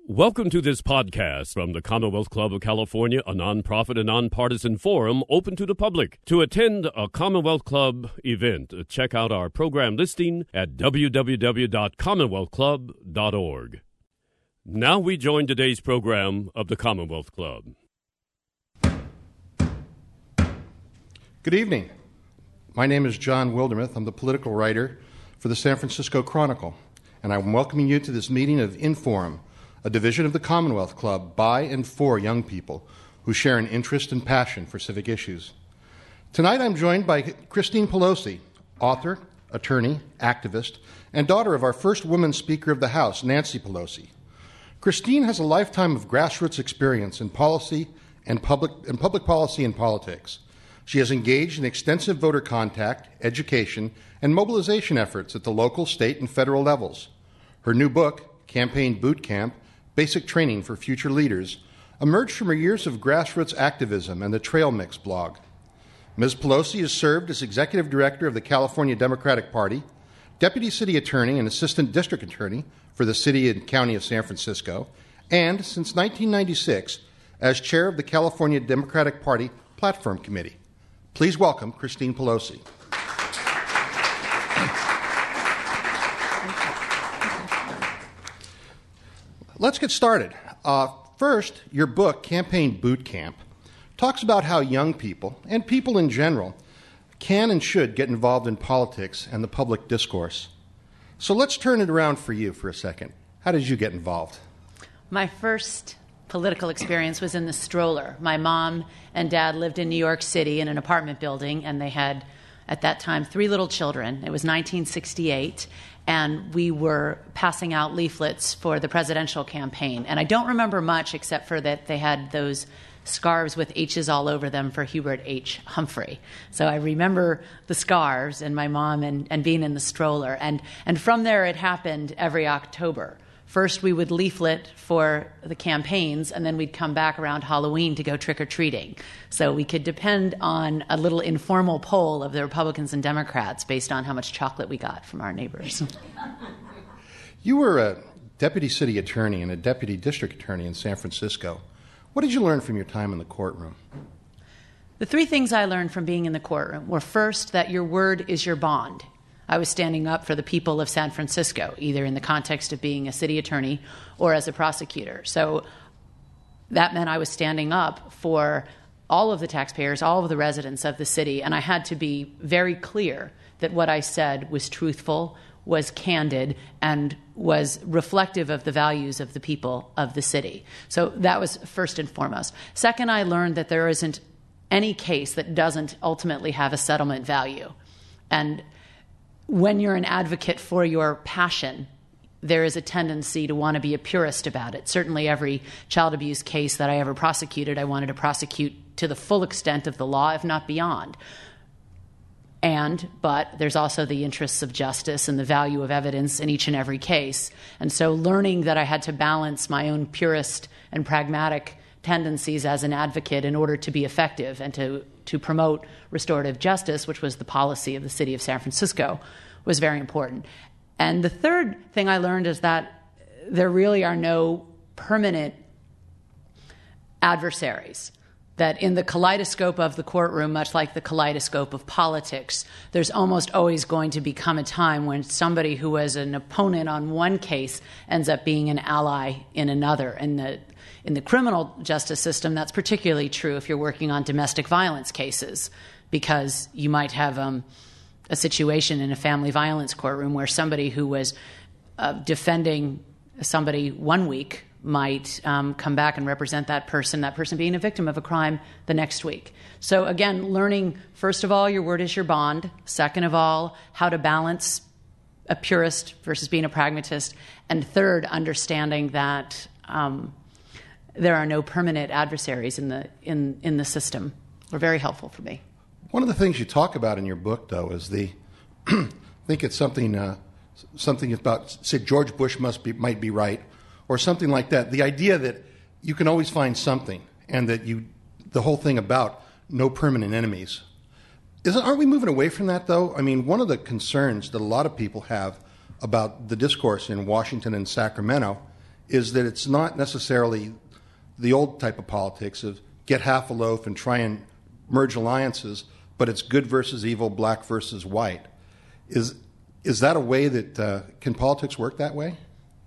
Welcome to this podcast from the Commonwealth Club of California, a nonprofit and nonpartisan forum open to the public. To attend a Commonwealth Club event, check out our program listing at www.commonwealthclub.org. Now we join today's program of the Commonwealth Club. Good evening. My name is John Wildermuth. I'm the political writer for the San Francisco Chronicle, and I'm welcoming you to this meeting of Inforum, a division of the Commonwealth Club by and for young people who share an interest and passion for civic issues. Tonight I'm joined by Christine Pelosi, author, attorney, activist, and daughter of our first woman Speaker of the House, Nancy Pelosi. Christine has a lifetime of grassroots experience in policy and public policy and politics. She has engaged in extensive voter contact, education, and mobilization efforts at the local, state, and federal levels. Her new book, Campaign Boot Camp, Basic Training for Future Leaders, emerged from her years of grassroots activism and the Trail Mix blog. Ms. Pelosi has served as executive director of the California Democratic Party, deputy city attorney and assistant district attorney for the city and county of San Francisco, and since 1996 as chair of the California Democratic Party Platform Committee. Please welcome Christine Pelosi. Let's get started. First, your book, Campaign Boot Camp, talks about how young people, and people in general, can and should get involved in politics and the public discourse. So let's turn it around for you for a second. How did you get involved? My first political experience was in the stroller. My mom and dad lived in New York City in an apartment building, and they had, at that time, 3 little children. It was 1968. And we were passing out leaflets for the presidential campaign. And I don't remember much except for that they had those scarves with H's all over them for Hubert H. Humphrey. So I remember the scarves and my mom and being in the stroller. And from there, it happened every October. First, we would leaflet for the campaigns, and then we'd come back around Halloween to go trick-or-treating. So we could depend on a little informal poll of the Republicans and Democrats based on how much chocolate we got from our neighbors. You were a deputy city attorney and a deputy district attorney in San Francisco. What did you learn from your time in the courtroom? The 3 things I learned from being in the courtroom were, first, that your word is your bond. I was standing up for the people of San Francisco, either in the context of being a city attorney or as a prosecutor. So that meant I was standing up for all of the taxpayers, all of the residents of the city, and I had to be very clear that what I said was truthful, was candid, and was reflective of the values of the people of the city. So that was first and foremost. Second, I learned that there isn't any case that doesn't ultimately have a settlement value. And when you're an advocate for your passion, there is a tendency to want to be a purist about it. Certainly every child abuse case that I ever prosecuted, I wanted to prosecute to the full extent of the law, if not beyond. But there's also the interests of justice and the value of evidence in each and every case. And so learning that I had to balance my own purist and pragmatic tendencies as an advocate in order to be effective and to promote restorative justice, which was the policy of the city of San Francisco, was very important. And the third thing I learned is that there really are no permanent adversaries. That in the kaleidoscope of the courtroom, much like the kaleidoscope of politics, there's almost always going to become a time when somebody who was an opponent on one case ends up being an ally in another. In the criminal justice system, that's particularly true if you're working on domestic violence cases, because you might have a situation in a family violence courtroom where somebody who was defending somebody one week might come back and represent that person being a victim of a crime the next week. So again, learning, first of all, your word is your bond. Second of all, how to balance a purist versus being a pragmatist. And third, understanding that there are no permanent adversaries in the system were very helpful for me. One of the things you talk about in your book, though, is I think it's something about, say, George Bush might be right, or something like that. The idea that you can always find something, and that the whole thing about no permanent enemies. Aren't we moving away from that, though? I mean, one of the concerns that a lot of people have about the discourse in Washington and Sacramento is that it's not necessarily the old type of politics of get half a loaf and try and merge alliances, but it's good versus evil, black versus white. Is that a way that can politics work that way?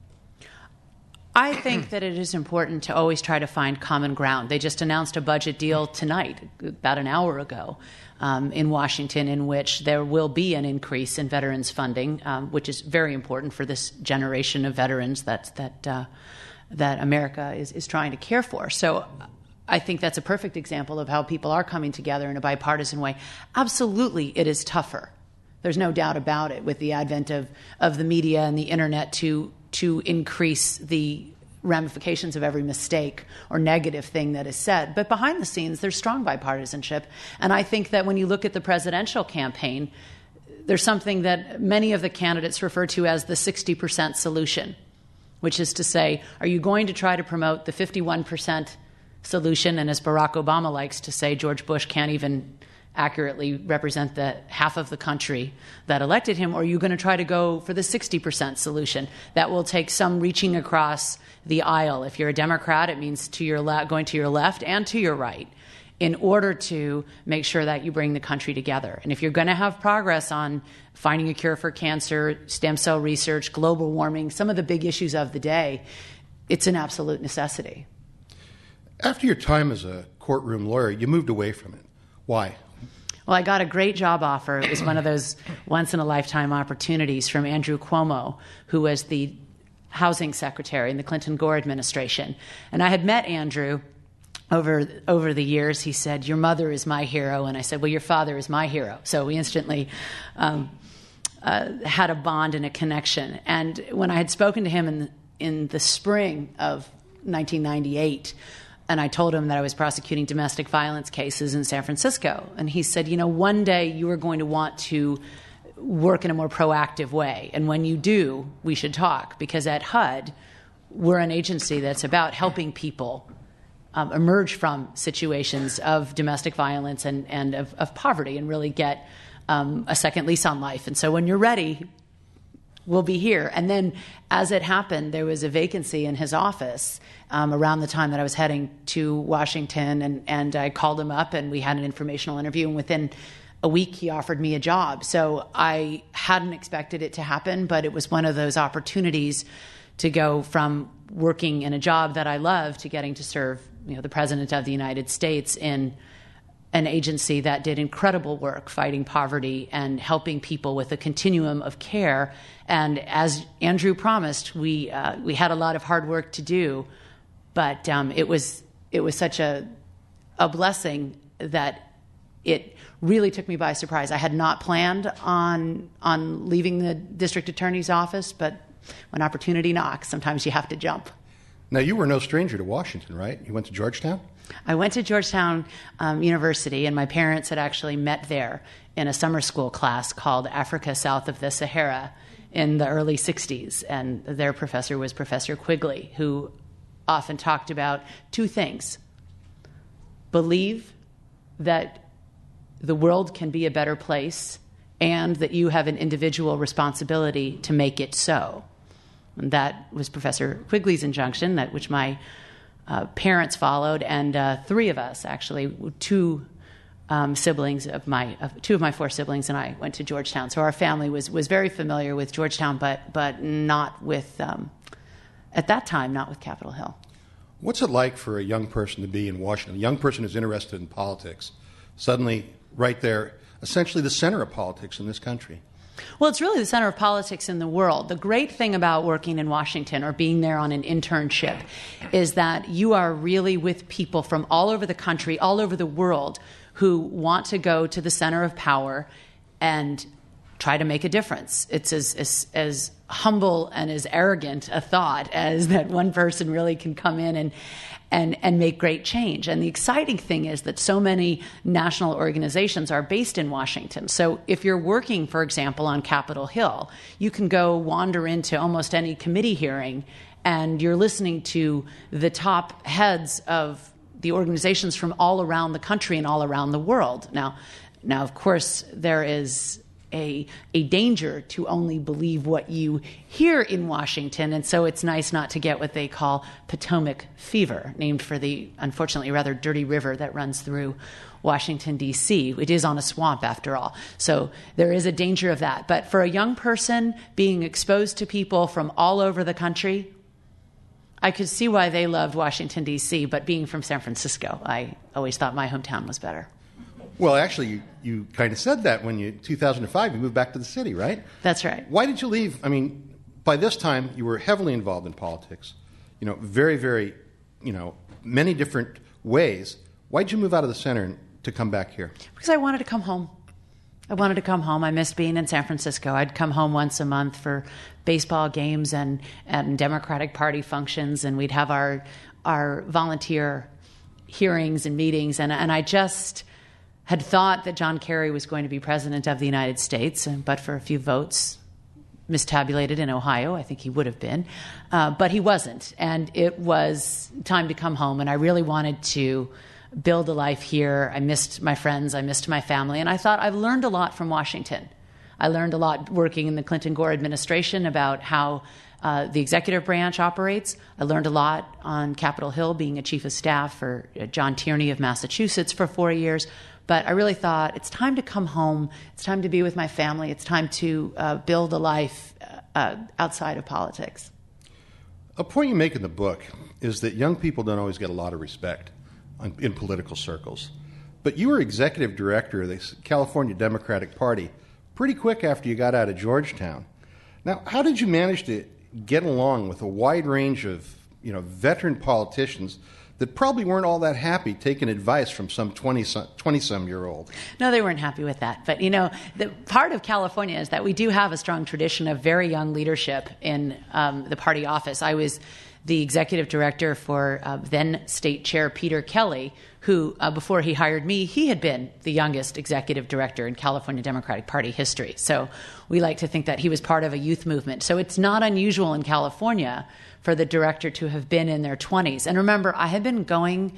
I think that it is important to always try to find common ground. They just announced a budget deal tonight, about an hour ago, in Washington, in which there will be an increase in veterans funding, which is very important for this generation of veterans that America is trying to care for. So I think that's a perfect example of how people are coming together in a bipartisan way. Absolutely, it is tougher. There's no doubt about it with the advent of the media and the internet to increase the ramifications of every mistake or negative thing that is said. But behind the scenes, there's strong bipartisanship. And I think that when you look at the presidential campaign, there's something that many of the candidates refer to as the 60% solution, which is to say, are you going to try to promote the 51% solution? And as Barack Obama likes to say, George Bush can't even accurately represent the half of the country that elected him, or are you going to try to go for the 60% solution? That will take some reaching across the aisle. If you're a Democrat, it means going to your left and to your right in order to make sure that you bring the country together. And if you're going to have progress on finding a cure for cancer, stem cell research, global warming, some of the big issues of the day, it's an absolute necessity. After your time as a courtroom lawyer, you moved away from it. Why? Well, I got a great job offer. It was one of those once-in-a-lifetime opportunities from Andrew Cuomo, who was the housing secretary in the Clinton-Gore administration. And I had met Andrew over the years. He said, "Your mother is my hero." And I said, "Well, your father is my hero." So we instantly had a bond and a connection. And when I had spoken to him in the spring of 1998, and I told him that I was prosecuting domestic violence cases in San Francisco. And he said, one day you are going to want to work in a more proactive way. And when you do, we should talk. Because at HUD, we're an agency that's about helping people emerge from situations of domestic violence and of poverty and really get a second lease on life. And so when you're ready, we'll be here. And then as it happened, there was a vacancy in his office around the time that I was heading to Washington, and I called him up and we had an informational interview, and within a week he offered me a job. So I hadn't expected it to happen, but it was one of those opportunities to go from working in a job that I love to getting to serve the President of the United States in an agency that did incredible work fighting poverty and helping people with a continuum of care. And as Andrew promised, we had a lot of hard work to do, but it was such a blessing that it really took me by surprise. I had not planned on leaving the district attorney's office, but when opportunity knocks, sometimes you have to jump. Now, you were no stranger to Washington, right? You went to Georgetown? I went to Georgetown University, and my parents had actually met there in a summer school class called Africa South of the Sahara in the early 60s. And their professor was Professor Quigley, who often talked about two things. Believe that the world can be a better place and that you have an individual responsibility to make it so. And that was Professor Quigley's injunction, which my parents followed, and three of us, actually, two of my four siblings and I went to Georgetown. So our family was very familiar with Georgetown, but not with, at that time, not with Capitol Hill. What's it like for a young person to be in Washington? A young person who's interested in politics, suddenly right there, essentially the center of politics in this country? Well, it's really the center of politics in the world. The great thing about working in Washington or being there on an internship is that you are really with people from all over the country, all over the world, who want to go to the center of power and try to make a difference. It's as humble and as arrogant a thought as that one person really can come in and make great change. And the exciting thing is that so many national organizations are based in Washington. So if you're working, for example, on Capitol Hill, you can go wander into almost any committee hearing and you're listening to the top heads of the organizations from all around the country and all around the world. Now, of course, there is a danger to only believe what you hear in Washington. And so it's nice not to get what they call Potomac fever, named for the unfortunately rather dirty river that runs through Washington, D.C. It is on a swamp, after all. So there is a danger of that. But for a young person being exposed to people from all over the country, I could see why they loved Washington, D.C., but being from San Francisco, I always thought my hometown was better. Well, actually, you kind of said that when 2005, you moved back to the city, right? That's right. Why did you leave? I mean, by this time, you were heavily involved in politics, very, very, many different ways. Why did you move out of the center to come back here? Because I wanted to come home. I missed being in San Francisco. I'd come home once a month for baseball games and Democratic Party functions, and we'd have our volunteer hearings and meetings. And I just had thought that John Kerry was going to be president of the United States, but for a few votes mistabulated in Ohio, I think he would have been. But he wasn't. And it was time to come home, and I really wanted to build a life here. I missed my friends. I missed my family. And I thought, I've learned a lot from Washington. I learned a lot working in the Clinton-Gore administration about how the executive branch operates. I learned a lot on Capitol Hill, being a chief of staff for John Tierney of Massachusetts for 4 years. But I really thought, it's time to come home. It's time to be with my family. It's time to build a life outside of politics. A point you make in the book is that young people don't always get a lot of respect in political circles. But you were executive director of the California Democratic Party pretty quick after you got out of Georgetown. Now, how did you manage to get along with a wide range of veteran politicians that probably weren't all that happy taking advice from some 20-some-year-old? No, they weren't happy with that. But, the part of California is that we do have a strong tradition of very young leadership in the party office. I was the executive director for then state chair Peter Kelly, who, before he hired me, he had been the youngest executive director in California Democratic Party history. So we like to think that he was part of a youth movement. So it's not unusual in California for the director to have been in their 20s. And remember, I had been going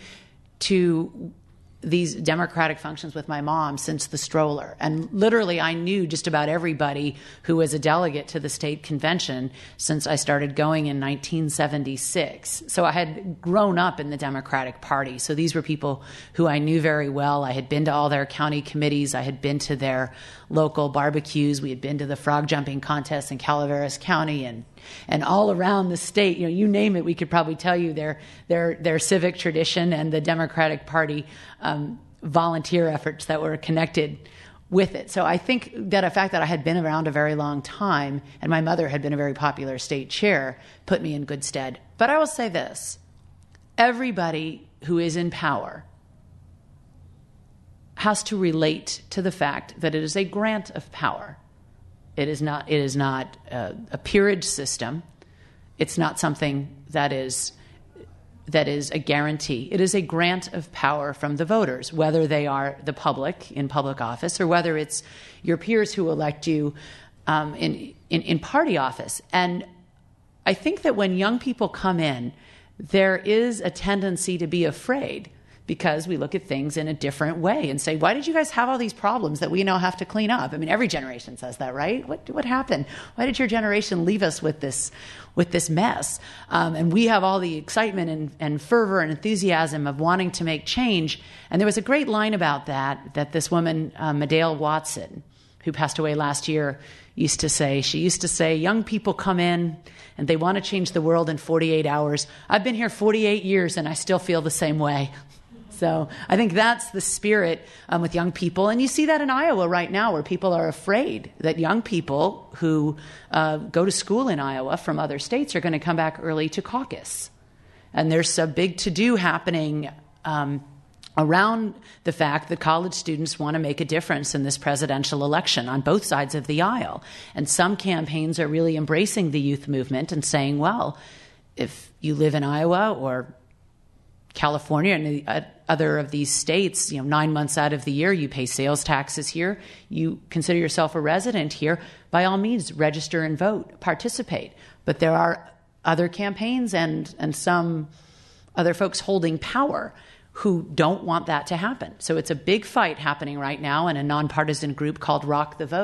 to these Democratic functions with my mom since the stroller. And literally, I knew just about everybody who was a delegate to the state convention since I started going in 1976. So I had grown up in the Democratic Party. So these were people who I knew very well. I had been to all their county committees. I had been to their local barbecues. We had been to the frog jumping contests in Calaveras County and all around the state. You name it, we could probably tell you their civic tradition and the Democratic Party volunteer efforts that were connected with it. So I think that the fact that I had been around a very long time and my mother had been a very popular state chair put me in good stead. But I will say this, everybody who is in power has to relate to the fact that it is a grant of power. It is not a peerage system. It's not something that is a guarantee. It is a grant of power from the voters, whether they are the public in public office or whether it's your peers who elect you in party office. And I think that when young people come in, there is a tendency to be afraid because we look at things in a different way and say, why did you guys have all these problems that we now have to clean up? I mean, every generation says that, right? What happened? Why did your generation leave us with this mess? And we have all the excitement and fervor and enthusiasm of wanting to make change. And there was a great line about that this woman, Medale Watson, who passed away last year, used to say, young people come in and they want to change the world in 48 hours. I've been here 48 years and I still feel the same way. So I think that's the spirit with young people. And you see that in Iowa right now where people are afraid that young people who go to school in Iowa from other states are going to come back early to caucus. And there's a big to-do happening around the fact that college students want to make a difference in this presidential election on both sides of the aisle. And some campaigns are really embracing the youth movement and saying, well, if you live in Iowa or California and the other of these states, 9 months out of the year, you pay sales taxes here, you consider yourself a resident here, by all means, register and vote, participate. But there are other campaigns and some other folks holding power who don't want that to happen. So it's a big fight happening right now in a nonpartisan group called Rock the Vote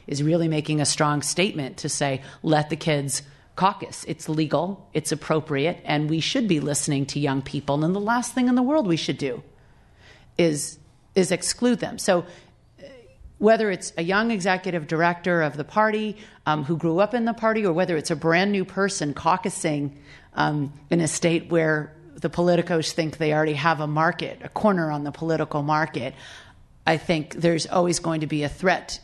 is really making a strong statement to say, let the kids caucus. It's legal, it's appropriate, and we should be listening to young people. And the last thing in the world we should do is exclude them. So whether it's a young executive director of the party who grew up in the party, or whether it's a brand new person caucusing in a state where the politicos think they already have a corner on the political market, I think there's always going to be a threat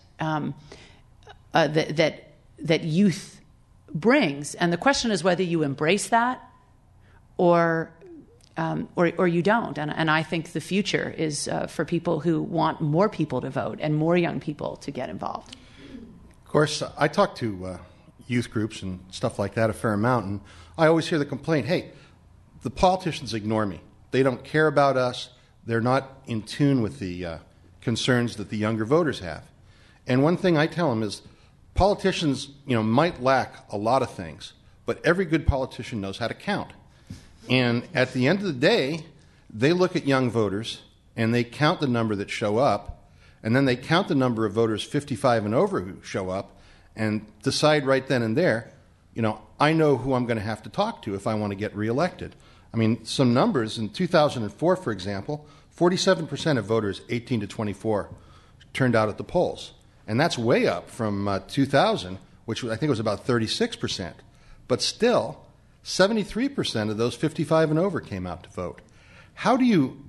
that youth brings. And the question is whether you embrace that or you don't. And I think the future is for people who want more people to vote and more young people to get involved. Of course, I talk to youth groups and stuff like that a fair amount, and I always hear the complaint, hey, the politicians ignore me. They don't care about us. They're not in tune with the concerns that the younger voters have. And one thing I tell them is politicians, might lack a lot of things, but every good politician knows how to count. And at the end of the day, they look at young voters and they count the number that show up, and then they count the number of voters 55 and over who show up and decide right then and there, I know who I'm going to have to talk to if I want to get reelected. I mean, some numbers. In 2004, for example, 47% of voters 18 to 24 turned out at the polls. And that's way up from 2000, which I think was about 36%. But still, 73% of those 55 and over came out to vote. How do you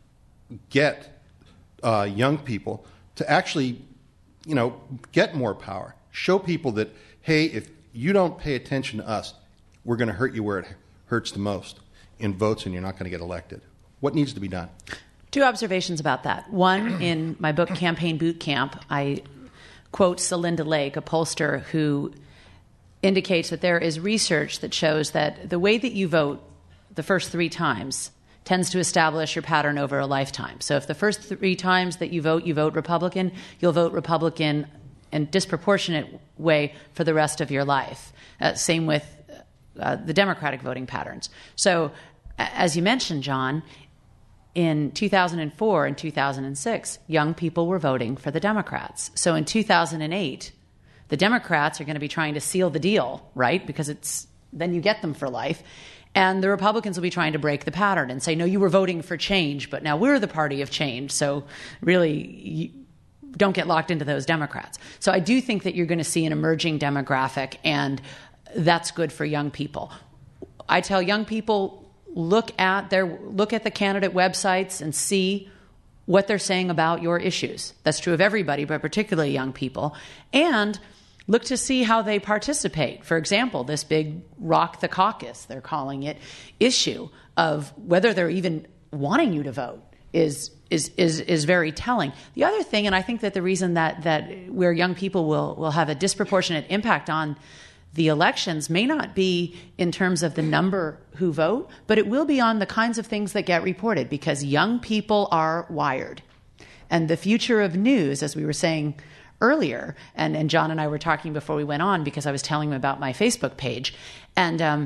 get young people to actually, get more power? Show people that, hey, if you don't pay attention to us, we're going to hurt you where it hurts the most in votes, and you're not going to get elected. What needs to be done? Two observations about that. One, in my book, Campaign Boot Camp, I quote Celinda Lake, a pollster who indicates that there is research that shows that the way that you vote the first 3 times tends to establish your pattern over a lifetime. So if the first 3 times that you vote Republican, you'll vote Republican in disproportionate way for the rest of your life. Same with the Democratic voting patterns. So as you mentioned, John, in 2004 and 2006, young people were voting for the Democrats. So in 2008, the Democrats are going to be trying to seal the deal, right? Because then you get them for life. And the Republicans will be trying to break the pattern and say, no, you were voting for change, but now we're the party of change. So really, don't get locked into those Democrats. So I do think that you're going to see an emerging demographic, and that's good for young people. I tell young people, look at the candidate websites and see what they're saying about your issues. That's true of everybody, but particularly young people. And look to see how they participate. For example, this big Rock the Caucus, they're calling it, issue of whether they're even wanting you to vote is very telling. The other thing, and I think that the reason that where young people will have a disproportionate impact on the elections may not be in terms of the number who vote, but it will be on the kinds of things that get reported, because young people are wired. And the future of news, as we were saying earlier, and John and I were talking before we went on, because I was telling him about my Facebook page, and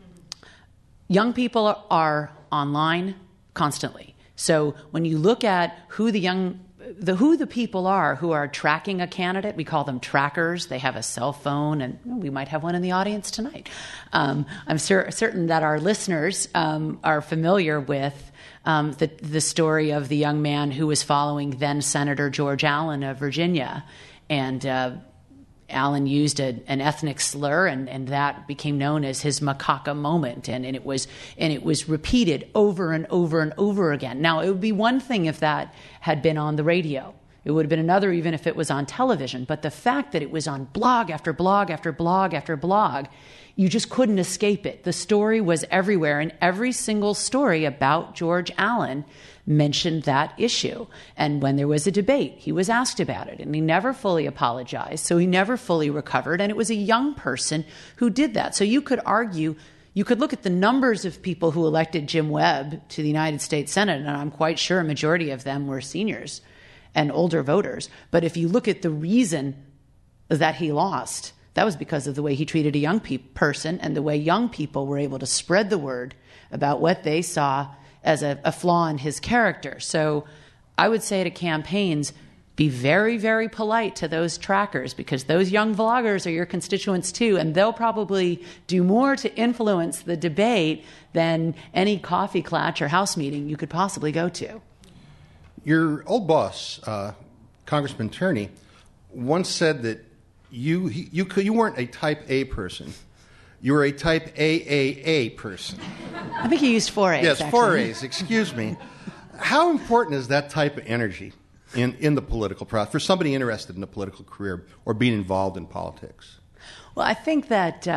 young people are online constantly. So when you look at who the people are who are tracking a candidate, we call them trackers. They have a cell phone, and we might have one in the audience tonight. I'm certain that our listeners are familiar with the story of the young man who was following then Senator George Allen of Virginia, and Allen used an ethnic slur, and that became known as his macaca moment, and it was repeated over and over and over again. Now, it would be one thing if that had been on the radio. It would have been another even if it was on television. But the fact that it was on blog after blog after blog after blog, you just couldn't escape it. The story was everywhere, and every single story about George Allen mentioned that issue. And when there was a debate, he was asked about it, and he never fully apologized, so he never fully recovered, and it was a young person who did that. So you could argue, you could look at the numbers of people who elected Jim Webb to the United States Senate, and I'm quite sure a majority of them were seniors and older voters. But if you look at the reason that he lost, that was because of the way he treated a young person and the way young people were able to spread the word about what they saw as a flaw in his character. So I would say to campaigns, be very, very polite to those trackers, because those young vloggers are your constituents too, and they'll probably do more to influence the debate than any coffee klatch or House meeting you could possibly go to. Your old boss, Congressman Tierney, once said that you weren't a type A person. You were a type AAA person. I think he used 4 A's. Yes, actually. 4 A's, excuse me. How important is that type of energy in the political process for somebody interested in a political career or being involved in politics? Well, I think that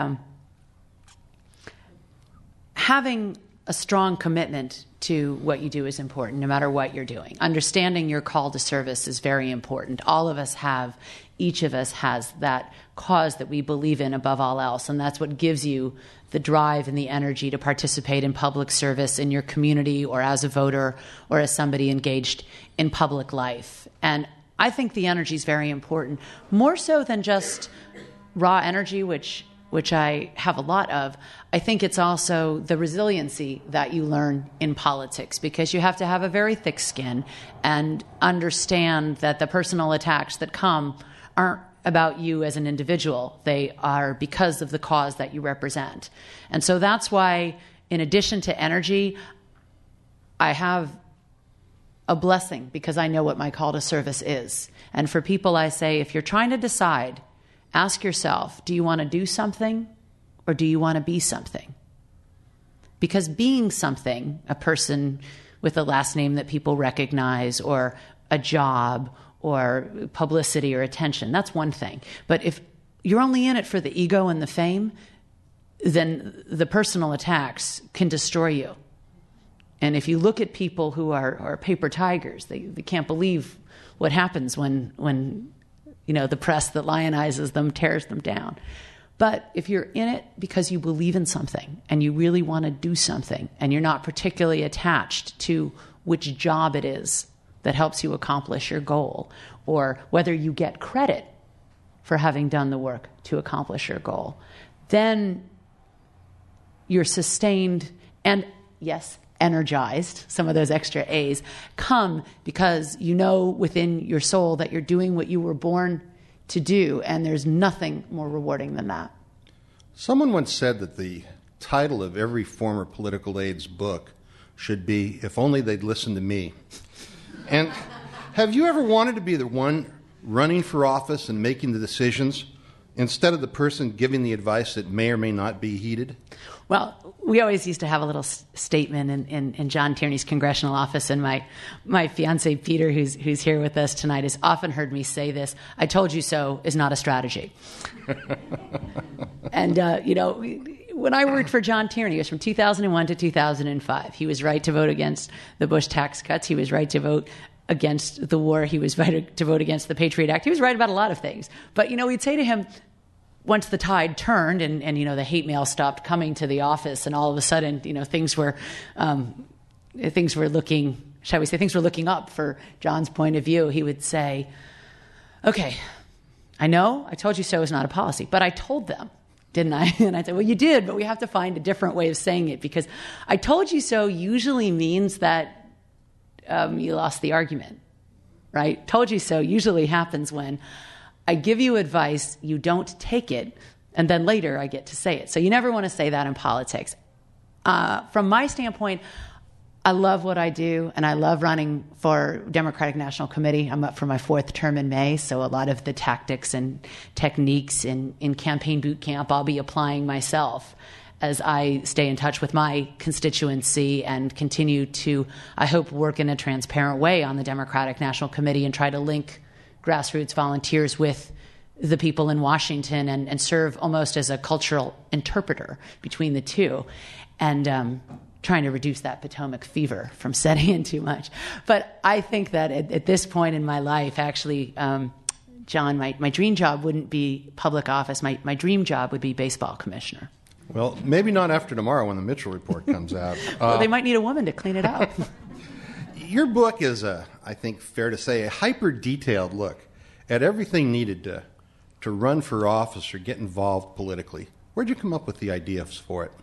having a strong commitment to what you do is important, no matter what you're doing. Understanding your call to service is very important. Each of us has that cause that we believe in above all else, and that's what gives you the drive and the energy to participate in public service in your community or as a voter or as somebody engaged in public life. And I think the energy is very important, more so than just raw energy, which I have a lot of. I think it's also the resiliency that you learn in politics, because you have to have a very thick skin and understand that the personal attacks that come aren't about you as an individual. They are because of the cause that you represent. And so that's why, in addition to energy, I have a blessing, because I know what my call to service is. And for people, I say, if you're trying to decide, ask yourself, do you want to do something or do you want to be something? Because being something, a person with a last name that people recognize, or a job, or publicity or attention, that's one thing. But if you're only in it for the ego and the fame, then the personal attacks can destroy you. And if you look at people who are paper tigers, they can't believe what happens when the press that lionizes them tears them down. But if you're in it because you believe in something and you really want to do something, and you're not particularly attached to which job it is that helps you accomplish your goal, or whether you get credit for having done the work to accomplish your goal, then you're sustained and, yes, energized. Some of those extra A's come because you know within your soul that you're doing what you were born to do, and there's nothing more rewarding than that. Someone once said that the title of every former political aide's book should be, "If Only They'd Listen to Me." And have you ever wanted to be the one running for office and making the decisions instead of the person giving the advice that may or may not be heeded? Well, we always used to have a little statement in John Tierney's congressional office, and my fiance Peter, who's here with us tonight, has often heard me say this: "I told you so" is not a strategy. And when I worked for John Tierney, it was from 2001 to 2005. He was right to vote against the Bush tax cuts. He was right to vote against the war. He was right to vote against the Patriot Act. He was right about a lot of things. But we'd say to him, once the tide turned and the hate mail stopped coming to the office, and all of a sudden things were looking, shall we say, things were looking up for John's point of view, he would say, "Okay, I know I told you so is not a policy, but I told them, didn't I?" And I'd say, "Well, you did, but we have to find a different way of saying it, because I told you so usually means that you lost the argument, right? Told you so usually happens when I give you advice, you don't take it, and then later I get to say it." So you never want to say that in politics. From my standpoint, I love what I do, and I love running for Democratic National Committee. I'm up for my 4th term in May, so a lot of the tactics and techniques in campaign boot camp I'll be applying myself as I stay in touch with my constituency and continue to, I hope, work in a transparent way on the Democratic National Committee and try to link grassroots volunteers with the people in Washington and serve almost as a cultural interpreter between the two, and trying to reduce that Potomac fever from setting in too much. But I think that at this point in my life, actually, John, my dream job wouldn't be public office. My dream job would be baseball commissioner. Well, maybe not after tomorrow when the Mitchell report comes out. Well, they might need a woman to clean it up. Your book is, I think fair to say, a hyper-detailed look at everything needed to run for office or get involved politically. Where'd you come up with the ideas for it?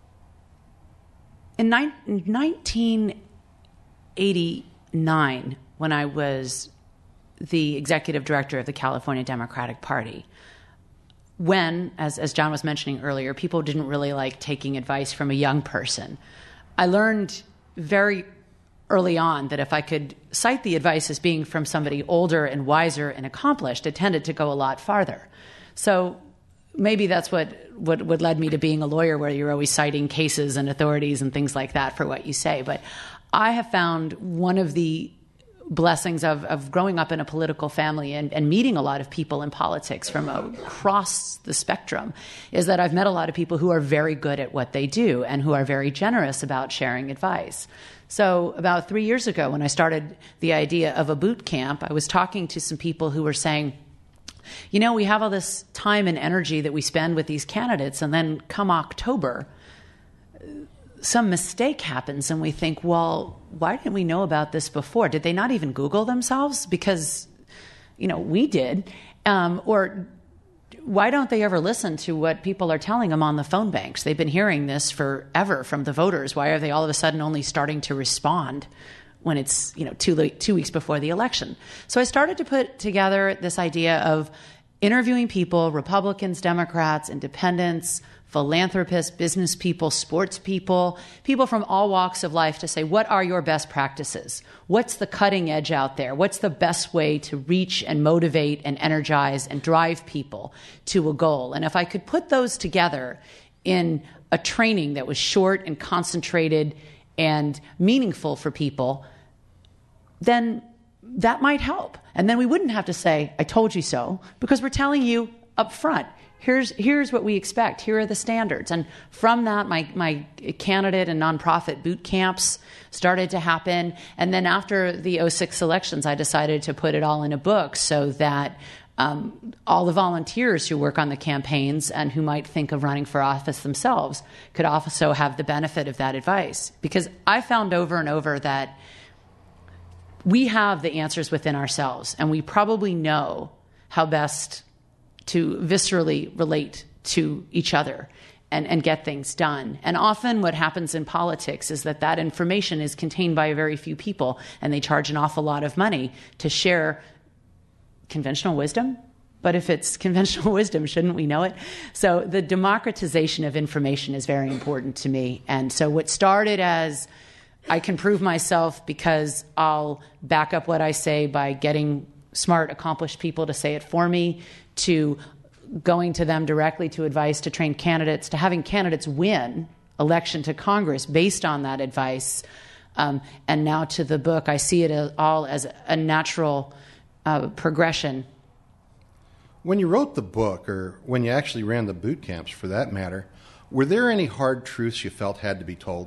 In 1989, when I was the executive director of the California Democratic Party, when, as John was mentioning earlier, people didn't really like taking advice from a young person. I learned very early on that if I could cite the advice as being from somebody older and wiser and accomplished, it tended to go a lot farther. So maybe that's what led me to being a lawyer, where you're always citing cases and authorities and things like that for what you say. But I have found one of the blessings of growing up in a political family and meeting a lot of people in politics from across the spectrum is that I've met a lot of people who are very good at what they do and who are very generous about sharing advice. So about 3 years ago, when I started the idea of a boot camp, I was talking to some people who were saying, you know, we have all this time and energy that we spend with these candidates, and then come October, some mistake happens and we think, well, why didn't we know about this before? Did they not even Google themselves? Because, you know, we did. Or why don't they ever listen to what people are telling them on the phone banks? They've been hearing this forever from the voters. Why are they all of a sudden only starting to respond when it's, you know, 2 weeks before the election? So I started to put together this idea of interviewing people, Republicans, Democrats, independents, philanthropists, business people, sports people, people from all walks of life, to say, what are your best practices? What's the cutting edge out there? What's the best way to reach and motivate and energize and drive people to a goal? And if I could put those together in a training that was short and concentrated and meaningful for people, then that might help. And then we wouldn't have to say, I told you so, because we're telling you up front, here's what we expect. Here are the standards. And from that, my candidate and nonprofit boot camps started to happen. And then after the 2006 elections, I decided to put it all in a book so that all the volunteers who work on the campaigns and who might think of running for office themselves could also have the benefit of that advice. Because I found over and over that we have the answers within ourselves, and we probably know how best to viscerally relate to each other and get things done. And often what happens in politics is that information is contained by a very few people, and they charge an awful lot of money to share conventional wisdom. But if it's conventional wisdom, shouldn't we know it? So the democratization of information is very important to me. And so what started as I can prove myself because I'll back up what I say by getting smart, accomplished people to say it for me, to going to them directly to advice, to train candidates, to having candidates win election to Congress based on that advice, and now to the book. I see it all as a natural progression. When you wrote the book, or when you actually ran the boot camps for that matter, were there any hard truths you felt had to be told?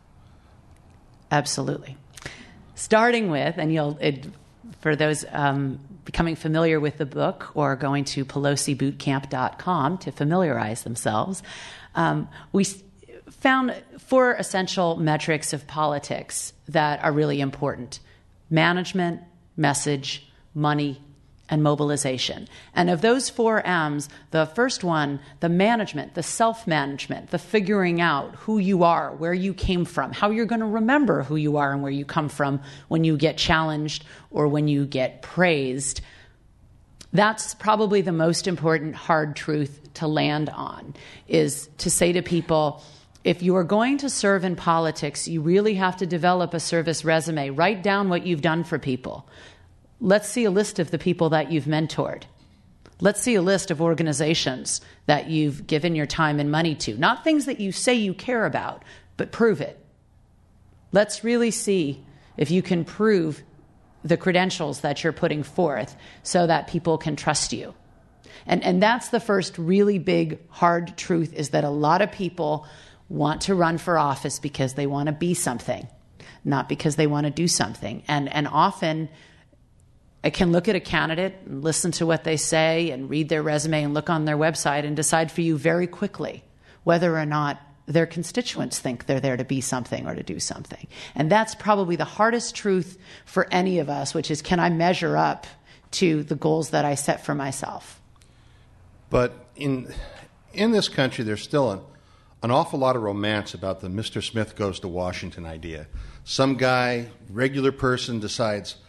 Absolutely. Starting with, and for those becoming familiar with the book or going to pelosibootcamp.com to familiarize themselves, we found 4 essential metrics of politics that are really important: management, message, money, and mobilization. And of those 4 M's, the first one, the management, the self-management, the figuring out who you are, where you came from, how you're going to remember who you are and where you come from when you get challenged or when you get praised. That's probably the most important hard truth to land on, is to say to people, if you are going to serve in politics, you really have to develop a service resume. Write down what you've done for people. Let's see a list of the people that you've mentored. Let's see a list of organizations that you've given your time and money to. Not things that you say you care about, but prove it. Let's really see if you can prove the credentials that you're putting forth so that people can trust you. And that's the first really big, hard truth, is that a lot of people want to run for office because they want to be something, not because they want to do something. And often I can look at a candidate and listen to what they say and read their resume and look on their website and decide for you very quickly whether or not their constituents think they're there to be something or to do something. And that's probably the hardest truth for any of us, which is, can I measure up to the goals that I set for myself? But in this country, there's still an awful lot of romance about the Mr. Smith goes to Washington idea. Some guy, regular person, decides,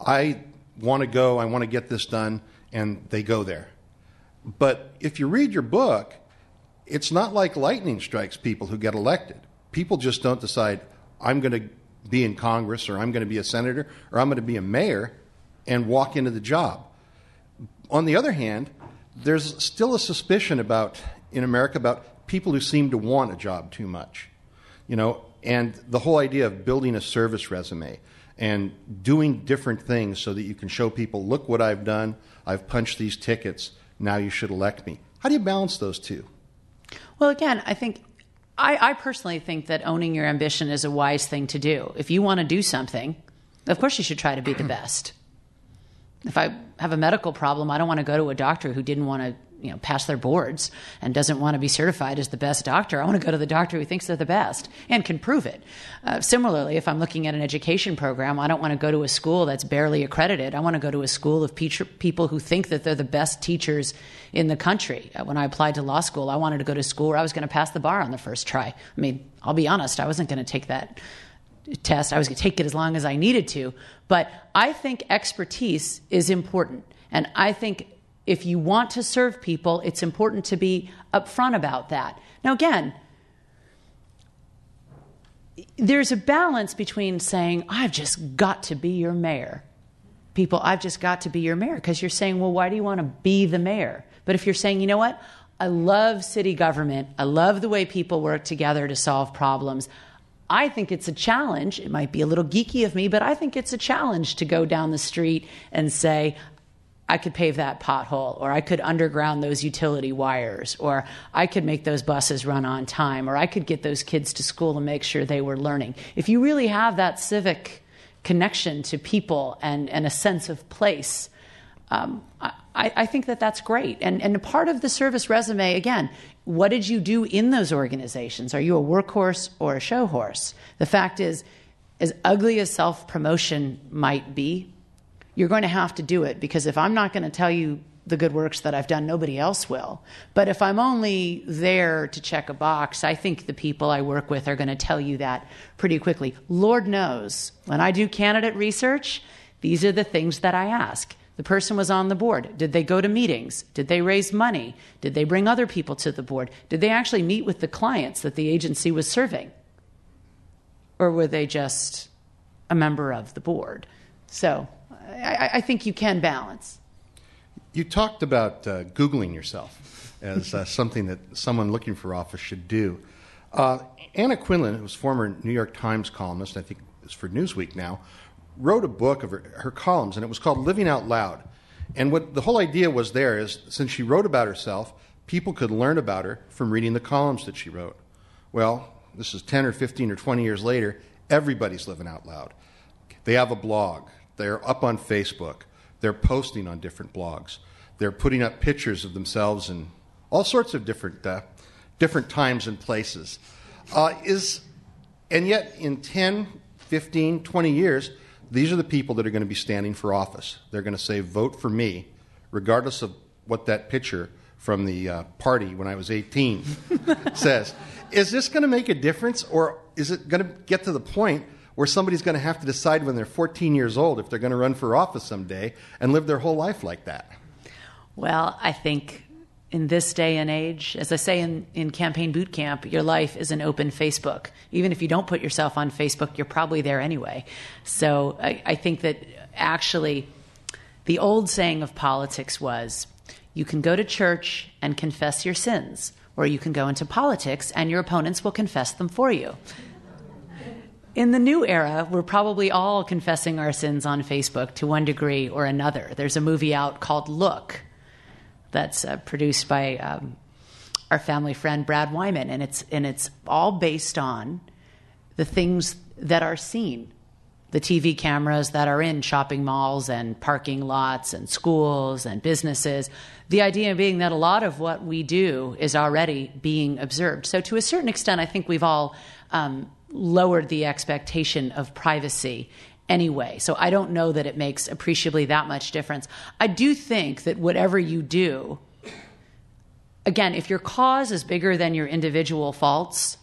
I want to go, I want to get this done, and they go there. But if you read your book, it's not like lightning strikes people who get elected. People just don't decide, I'm going to be in Congress, or I'm going to be a senator, or I'm going to be a mayor, and walk into the job. On the other hand, there's still a suspicion in America about people who seem to want a job too much. And the whole idea of building a service resume and doing different things so that you can show people, look what I've done, I've punched these tickets, now you should elect me. How do you balance those two? Well, again, I personally think that owning your ambition is a wise thing to do. If you want to do something, of course you should try to be the best. If I have a medical problem, I don't want to go to a doctor who didn't want to pass their boards and doesn't want to be certified as the best doctor. I want to go to the doctor who thinks they're the best and can prove it. Similarly, if I'm looking at an education program, I don't want to go to a school that's barely accredited. I want to go to a school of people who think that they're the best teachers in the country. When I applied to law school, I wanted to go to school where I was going to pass the bar on the first try. I mean, I'll be honest, I wasn't going to take that test. I was going to take it as long as I needed to. But I think expertise is important. And I think if you want to serve people, it's important to be upfront about that. Now, again, there's a balance between saying, I've just got to be your mayor. People, I've just got to be your mayor. Because you're saying, well, why do you want to be the mayor? But if you're saying, you know what? I love city government. I love the way people work together to solve problems. I think it's a challenge. It might be a little geeky of me, but I think it's a challenge to go down the street and say, I could pave that pothole, or I could underground those utility wires, or I could make those buses run on time, or I could get those kids to school and make sure they were learning. If you really have that civic connection to people and a sense of place, I think that that's great. And a part of the service resume, again, what did you do in those organizations? Are you a workhorse or a show horse? The fact is, as ugly as self-promotion might be, you're going to have to do it, because if I'm not going to tell you the good works that I've done, nobody else will. But if I'm only there to check a box, I think the people I work with are going to tell you that pretty quickly. Lord knows, when I do candidate research, these are the things that I ask. The person was on the board. Did they go to meetings? Did they raise money? Did they bring other people to the board? Did they actually meet with the clients that the agency was serving? Or were they just a member of the board? So I think you can balance. You talked about Googling yourself as something that someone looking for office should do. Anna Quindlen, who was former New York Times columnist, I think it's for Newsweek now, wrote a book of her columns, and it was called Living Out Loud. And what the whole idea was there is, since she wrote about herself, people could learn about her from reading the columns that she wrote. Well, this is 10 or 15 or 20 years later, everybody's living out loud. They have a blog. They're up on Facebook. They're posting on different blogs. They're putting up pictures of themselves in all sorts of different times and places. And yet in 10, 15, 20 years, these are the people that are going to be standing for office. They're going to say, vote for me, regardless of what that picture from the party when I was 18 says. Is this going to make a difference, or is it going to get to the point where somebody's going to have to decide when they're 14 years old if they're going to run for office someday and live their whole life like that? Well, I think in this day and age, as I say in Campaign Boot Camp, your life is an open Facebook. Even if you don't put yourself on Facebook, you're probably there anyway. So I think that actually the old saying of politics was, you can go to church and confess your sins, or you can go into politics and your opponents will confess them for you. In the new era, we're probably all confessing our sins on Facebook to one degree or another. There's a movie out called Look that's produced by our family friend Brad Wyman, and it's all based on the things that are seen, the TV cameras that are in shopping malls and parking lots and schools and businesses. The idea being that a lot of what we do is already being observed. So to a certain extent, I think we've all lowered the expectation of privacy anyway. So I don't know that it makes appreciably that much difference. I do think that whatever you do, again, if your cause is bigger than your individual faults,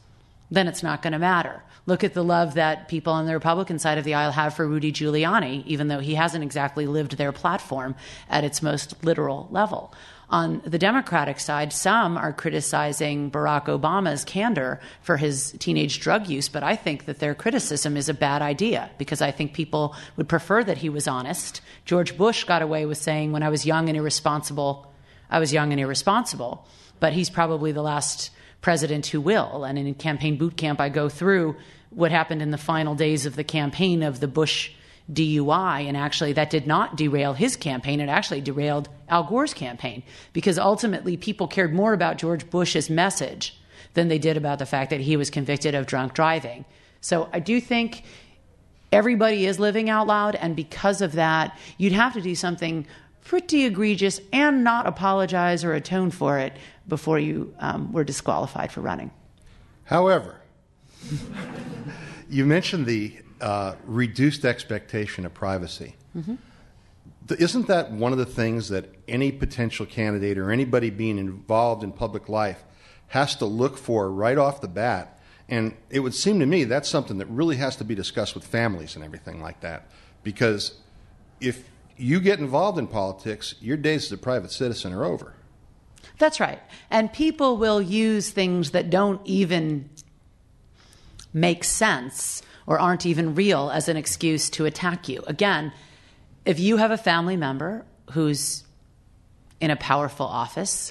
then it's not going to matter. Look at the love that people on the Republican side of the aisle have for Rudy Giuliani, even though he hasn't exactly lived their platform at its most literal level. On the Democratic side, some are criticizing Barack Obama's candor for his teenage drug use, but I think that their criticism is a bad idea because I think people would prefer that he was honest. George Bush got away with saying, when I was young and irresponsible, I was young and irresponsible, but he's probably the last president who will. And in campaign boot camp, I go through what happened in the final days of the campaign of the Bush DUI, and actually that did not derail his campaign. It actually derailed Al Gore's campaign because ultimately people cared more about George Bush's message than they did about the fact that he was convicted of drunk driving. So I do think everybody is living out loud, and because of that, you'd have to do something pretty egregious and not apologize or atone for it before you were disqualified for running. However, you mentioned the reduced expectation of privacy. Mm-hmm. Isn't that one of the things that any potential candidate or anybody being involved in public life has to look for right off the bat? And it would seem to me that's something that really has to be discussed with families and everything like that. Because if you get involved in politics, your days as a private citizen are over. That's right. And people will use things that don't even make sense or aren't even real as an excuse to attack you. Again, if you have a family member who's in a powerful office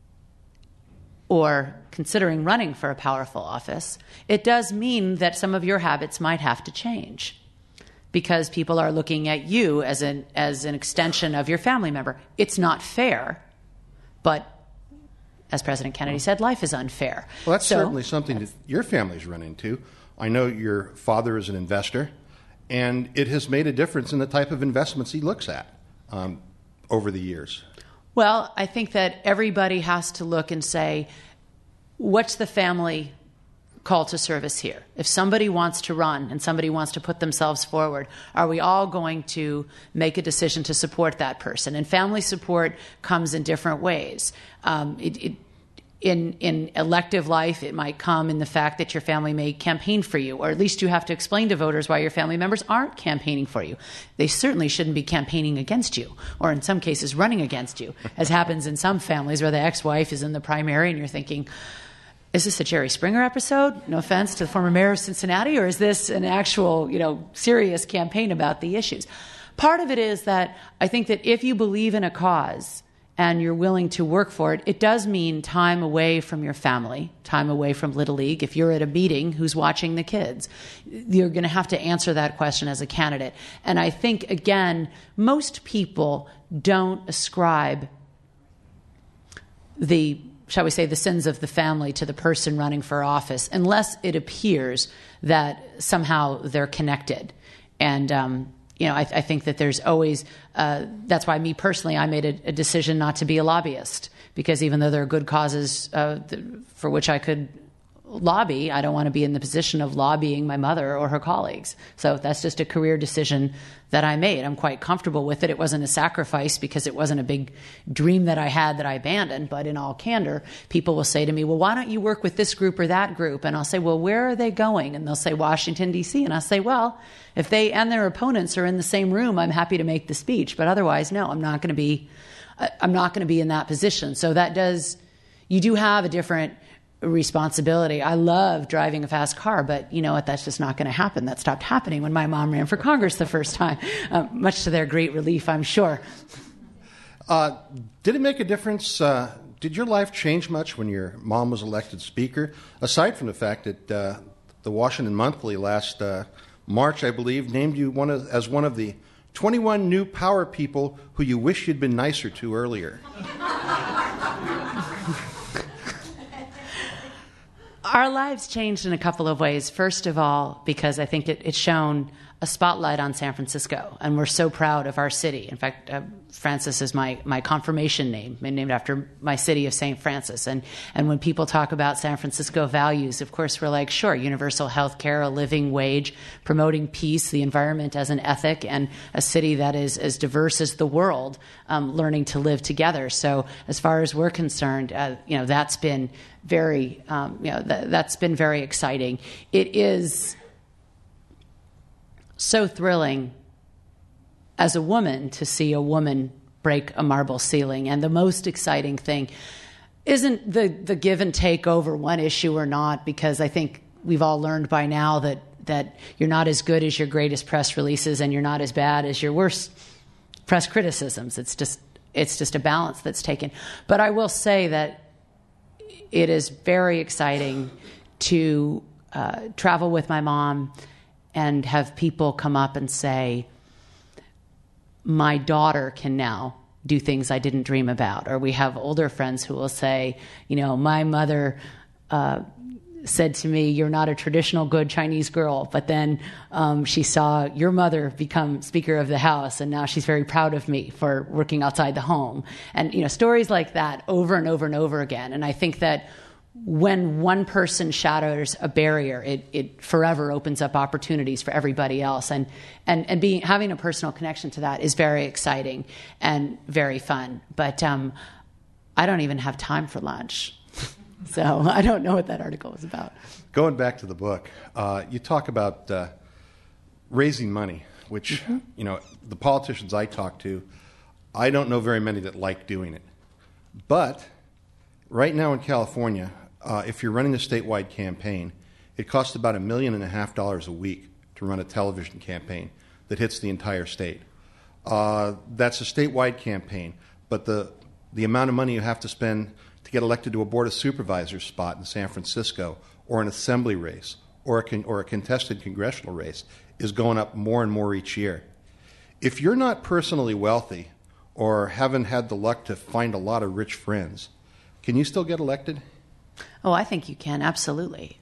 or considering running for a powerful office, it does mean that some of your habits might have to change because people are looking at you as an extension of your family member. It's not fair, but as President Kennedy said, life is unfair. Well, that's certainly something that your family's run into. I know your father is an investor, and it has made a difference in the type of investments he looks at over the years. Well, I think that everybody has to look and say, what's the family call to service here? If somebody wants to run and somebody wants to put themselves forward, are we all going to make a decision to support that person? And family support comes in different ways. In elective life, it might come in the fact that your family may campaign for you, or at least you have to explain to voters why your family members aren't campaigning for you. They certainly shouldn't be campaigning against you, or in some cases running against you, as happens in some families where the ex-wife is in the primary and you're thinking, is this a Jerry Springer episode? No offense to the former mayor of Cincinnati, or is this an actual, serious campaign about the issues? Part of it is that I think that if you believe in a cause and you're willing to work for it, it does mean time away from your family, time away from Little League. If you're at a meeting, who's watching the kids? You're going to have to answer that question as a candidate. And I think, again, most people don't ascribe the, shall we say, the sins of the family to the person running for office, unless it appears that somehow they're connected. And, I think that there's always, that's why me personally, I made a decision not to be a lobbyist, because even though there are good causes for which I could lobby, I don't want to be in the position of lobbying my mother or her colleagues. So that's just a career decision that I made. I'm quite comfortable with it. It wasn't a sacrifice because it wasn't a big dream that I had that I abandoned. But in all candor, people will say to me, well, why don't you work with this group or that group? And I'll say, well, where are they going? And they'll say Washington, D.C. And I'll say, well, if they and their opponents are in the same room, I'm happy to make the speech. But otherwise, no, I'm not going to be in that position. So you do have a different responsibility. I love driving a fast car, but you know what? That's just not going to happen. That stopped happening when my mom ran for Congress the first time, much to their great relief, I'm sure. Did it make a difference? Did your life change much when your mom was elected speaker? Aside from the fact that the Washington Monthly last March, I believe, named you as one of the 21 new power people who you wish you'd been nicer to earlier. Our lives changed in a couple of ways. First of all, because I think it's shown a spotlight on San Francisco, and we're so proud of our city. In fact, Francis is my confirmation name, named after my city of St. Francis. And when people talk about San Francisco values, of course, we're like, sure, universal health care, a living wage, promoting peace, the environment as an ethic, and a city that is as diverse as the world, learning to live together. So as far as we're concerned, that's been very, that's been very exciting. It is so thrilling as a woman to see a woman break a marble ceiling. And the most exciting thing isn't the give and take over one issue or not, because I think we've all learned by now that you're not as good as your greatest press releases and you're not as bad as your worst press criticisms. It's just a balance that's taken. But I will say that it is very exciting to travel with my mom and have people come up and say, my daughter can now do things I didn't dream about. Or we have older friends who will say, my mother said to me, you're not a traditional good Chinese girl, but then she saw your mother become Speaker of the House, and now she's very proud of me for working outside the home. And, stories like that over and over and over again. And I think that when one person shatters a barrier, it forever opens up opportunities for everybody else. And having a personal connection to that is very exciting and very fun. But I don't even have time for lunch. So I don't know what that article was about. Going back to the book, you talk about raising money, which, the politicians I talk to, I don't know very many that like doing it. But right now in California, if you're running a statewide campaign, it costs about $1.5 million a week to run a television campaign that hits the entire state. That's a statewide campaign, but the amount of money you have to spend to get elected to a Board of Supervisors spot in San Francisco, or an assembly race, or a contested congressional race is going up more and more each year. If you're not personally wealthy or haven't had the luck to find a lot of rich friends, can you still get elected? Oh, I think you can, absolutely.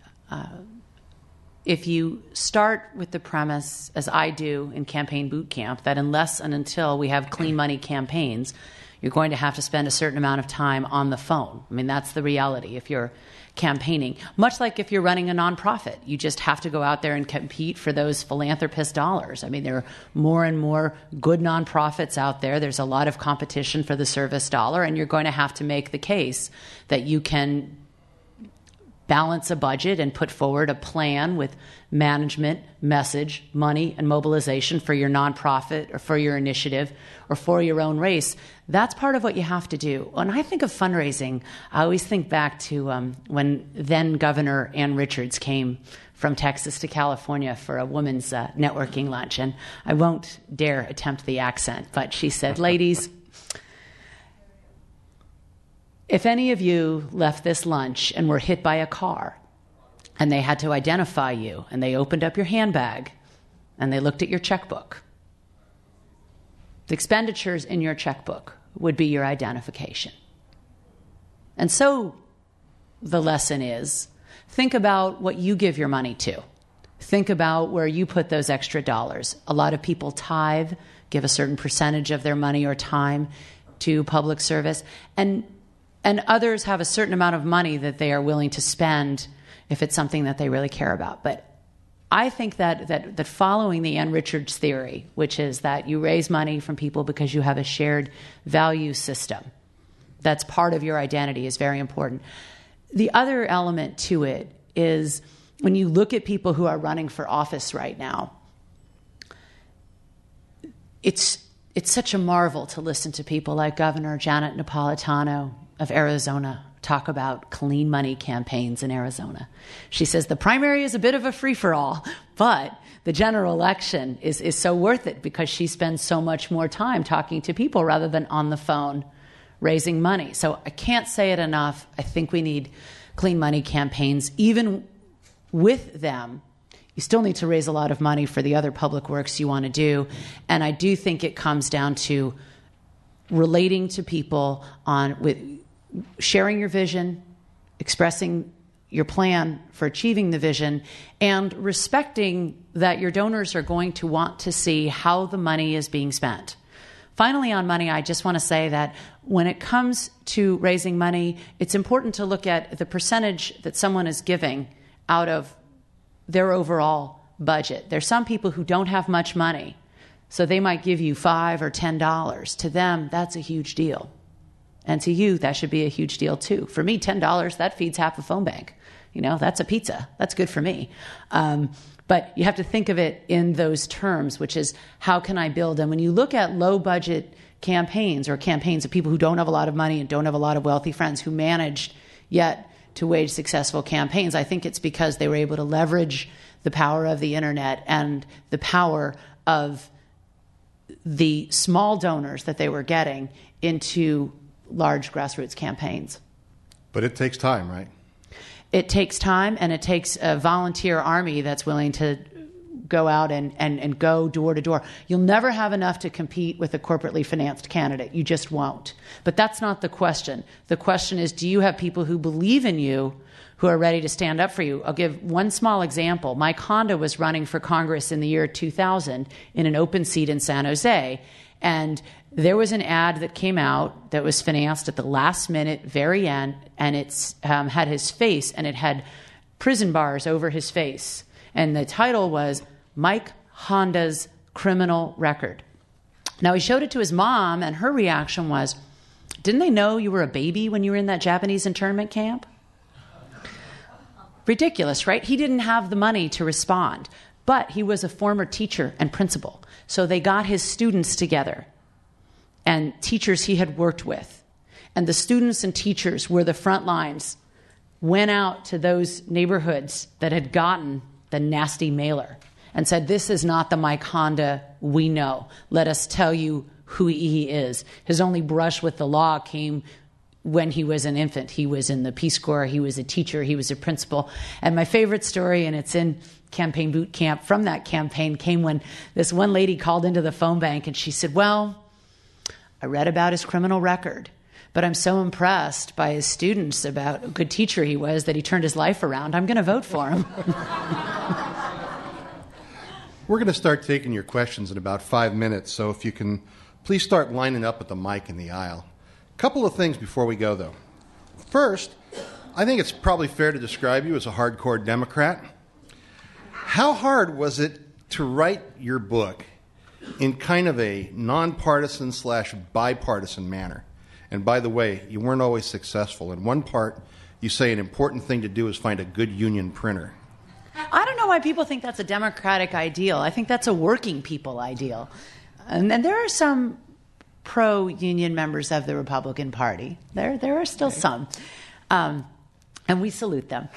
If you start with the premise, as I do in Campaign Boot Camp, that unless and until we have clean money campaigns, you're going to have to spend a certain amount of time on the phone. I mean, that's the reality if you're campaigning. Much like if you're running a nonprofit, you just have to go out there and compete for those philanthropist dollars. I mean, there are more and more good nonprofits out there. There's a lot of competition for the service dollar, and you're going to have to make the case that you can balance a budget and put forward a plan with management, message, money, and mobilization for your nonprofit or for your initiative or for your own race. That's part of what you have to do. When I think of fundraising, I always think back to when then Governor Ann Richards came from Texas to California for a women's networking lunch. And I won't dare attempt the accent, but she said, ladies, if any of you left this lunch and were hit by a car and they had to identify you and they opened up your handbag and they looked at your checkbook, the expenditures in your checkbook would be your identification. And so the lesson is, think about what you give your money to. Think about where you put those extra dollars. A lot of people tithe, give a certain percentage of their money or time to public service, and others have a certain amount of money that they are willing to spend if it's something that they really care about. But I think that following the Ann Richards theory, which is that you raise money from people because you have a shared value system, that's part of your identity, is very important. The other element to it is when you look at people who are running for office right now, it's such a marvel to listen to people like Governor Janet Napolitano of Arizona talk about clean money campaigns in Arizona. She says the primary is a bit of a free-for-all, but the general election is so worth it because she spends so much more time talking to people rather than on the phone raising money. So I can't say it enough. I think we need clean money campaigns. Even with them, you still need to raise a lot of money for the other public works you want to do. And I do think it comes down to relating to people with sharing your vision, expressing your plan for achieving the vision, and respecting that your donors are going to want to see how the money is being spent. Finally, on money, I just want to say that when it comes to raising money, it's important to look at the percentage that someone is giving out of their overall budget. There's some people who don't have much money, so they might give you $5 or $10. To them, that's a huge deal. And to you, that should be a huge deal too. For me, $10, that feeds half a phone bank. That's a pizza. That's good for me. But you have to think of it in those terms, which is how can I build? And when you look at low budget campaigns or campaigns of people who don't have a lot of money and don't have a lot of wealthy friends who managed yet to wage successful campaigns, I think it's because they were able to leverage the power of the internet and the power of the small donors that they were getting into large grassroots campaigns. But it takes time, right? It takes time, and it takes a volunteer army that's willing to go out and go door to door. You'll never have enough to compete with a corporately financed candidate. You just won't. But that's not the question. The question is, do you have people who believe in you, who are ready to stand up for you? I'll give one small example. Mike Honda was running for Congress in the year 2000 in an open seat in San Jose, and there was an ad that came out that was financed at the last minute, very end, and it had his face, and it had prison bars over his face. And the title was Mike Honda's Criminal Record. Now, he showed it to his mom, and her reaction was, didn't they know you were a baby when you were in that Japanese internment camp? Ridiculous, right? He didn't have the money to respond, but he was a former teacher and principal. So they got his students together and teachers he had worked with. And the students and teachers were the front lines, went out to those neighborhoods that had gotten the nasty mailer and said, this is not the Mike Honda we know. Let us tell you who he is. His only brush with the law came when he was an infant. He was in the Peace Corps. He was a teacher. He was a principal. And my favorite story, and it's in Campaign Boot Camp, from that campaign came when this one lady called into the phone bank and she said, well, I read about his criminal record, but I'm so impressed by his students about a good teacher he was that he turned his life around. I'm going to vote for him. We're going to start taking your questions in about 5 minutes, so if you can please start lining up at the mic in the aisle. A couple of things before we go, though. First, I think it's probably fair to describe you as a hardcore Democrat. How hard was it to write your book in kind of a nonpartisan / bipartisan manner? And by the way, you weren't always successful. In one part, you say an important thing to do is find a good union printer. I don't know why people think that's a Democratic ideal. I think that's a working people ideal. And there are some pro-union members of the Republican Party. There are still some. And we salute them.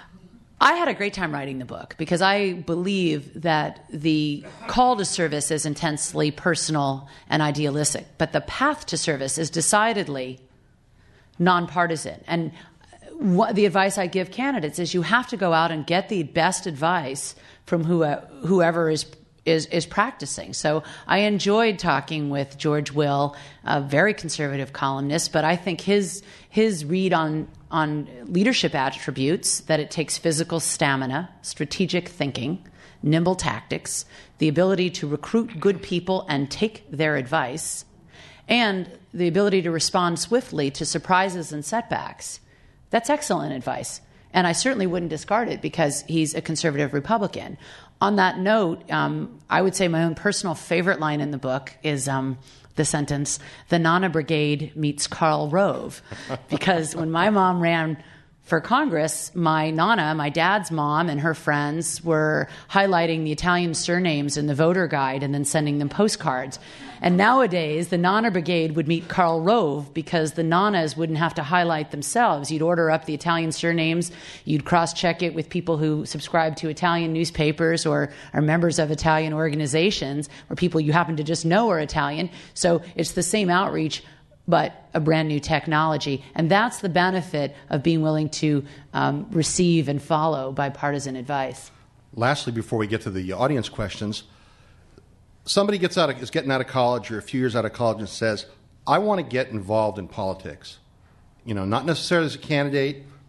I had a great time writing the book because I believe that the call to service is intensely personal and idealistic, but the path to service is decidedly nonpartisan. And the advice I give candidates is you have to go out and get the best advice from whoever is practicing. So I enjoyed talking with George Will, a very conservative columnist, but I think his read on leadership attributes, that it takes physical stamina, strategic thinking, nimble tactics, the ability to recruit good people and take their advice, and the ability to respond swiftly to surprises and setbacks. That's excellent advice. And I certainly wouldn't discard it because he's a conservative Republican. On that note, I would say my own personal favorite line in the book is the sentence, "The Nana Brigade meets Karl Rove." Because when my mom ran for Congress, my Nana, my dad's mom, and her friends were highlighting the Italian surnames in the voter guide and then sending them postcards. And nowadays, the Nana Brigade would meet Karl Rove because the Nanas wouldn't have to highlight themselves. You'd order up the Italian surnames, you'd cross-check it with people who subscribe to Italian newspapers or are members of Italian organizations, or people you happen to just know are Italian. So it's the same outreach, but a brand new technology. And that's the benefit of being willing to receive and follow bipartisan advice. Lastly, before we get to the audience questions, somebody is getting out of college or a few years out of college and says, I want to get involved in politics. Not necessarily as a candidate,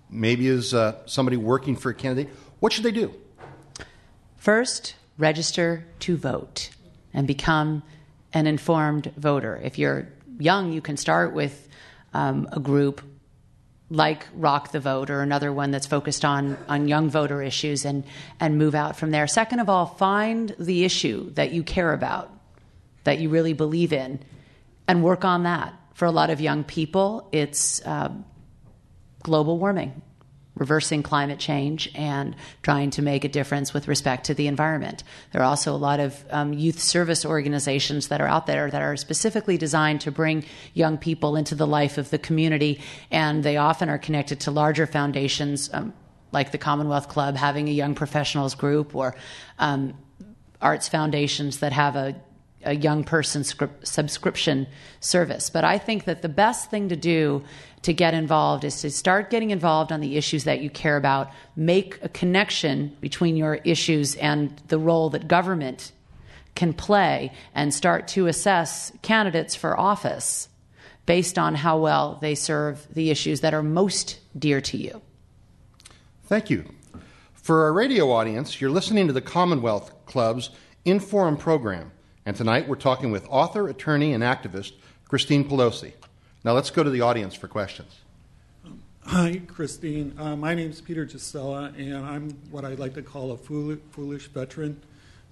maybe is somebody working for a candidate, what should they do? First, register to vote and become an informed voter. If you're young, you can start with a group like Rock the Vote or another one that's focused on young voter issues and move out from there. Second of all, find the issue that you care about, that you really believe in, and work on that. For a lot of young people, it's global warming, reversing climate change, and trying to make a difference with respect to the environment. There are also a lot of youth service organizations that are out there that are specifically designed to bring young people into the life of the community, and they often are connected to larger foundations like the Commonwealth Club having a young professionals group, or arts foundations that have a young person subscription service. But I think that the best thing to do to get involved is to start getting involved on the issues that you care about, make a connection between your issues and the role that government can play, and start to assess candidates for office based on how well they serve the issues that are most dear to you. Thank you. For our radio audience, you're listening to the Commonwealth Club's Inforum program. And tonight we're talking with author, attorney, and activist Christine Pelosi. Now let's go to the audience for questions. Hi, Christine. My name is Peter Gisela, and I'm what I'd like to call a foolish veteran.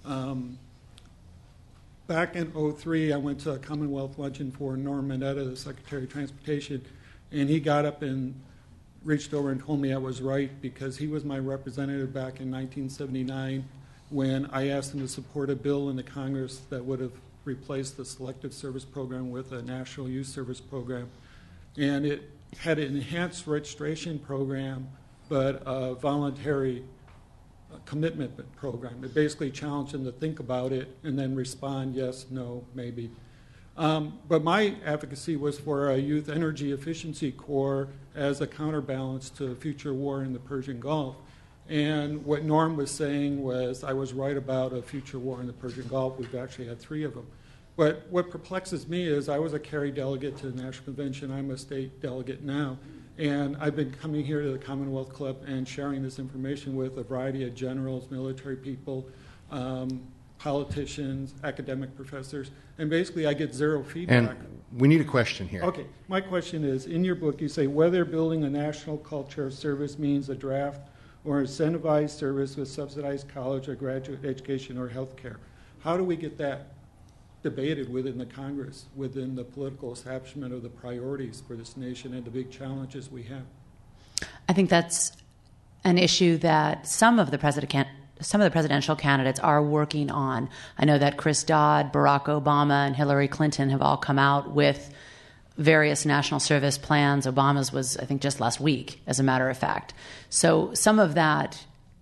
Back in 2003, I went to a Commonwealth luncheon for Norm Mineta, the Secretary of Transportation, and he got up and reached over and told me I was right because he was my representative back in 1979 when I asked him to support a bill in the Congress that would have replaced the Selective Service Program with a National Youth Service Program. And it had an enhanced registration program, but a voluntary commitment program. It basically challenged them to think about it and then respond yes, no, maybe. But my advocacy was for a youth energy efficiency corps as a counterbalance to a future war in the Persian Gulf. And what Norm was saying was I was right about a future war in the Persian Gulf. We've actually had 3 of them. But what perplexes me is I was a Cary delegate to the National Convention. I'm a state delegate now. And I've been coming here to the Commonwealth Club and sharing this information with a variety of generals, military people, politicians, academic professors. And basically I get zero feedback. And we need a question here. Okay. My question is, in your book you say whether building a national culture of service means a draft or incentivized service with subsidized college or graduate education or health care. How do we get that debated within the Congress, within the political establishment of the priorities for this nation and the big challenges we have? I think that's an issue that some of the presidential candidates are working on. I know that Chris Dodd, Barack Obama, and Hillary Clinton have all come out with various national service plans. Obama's was, I think, just last week, as a matter of fact. So some of that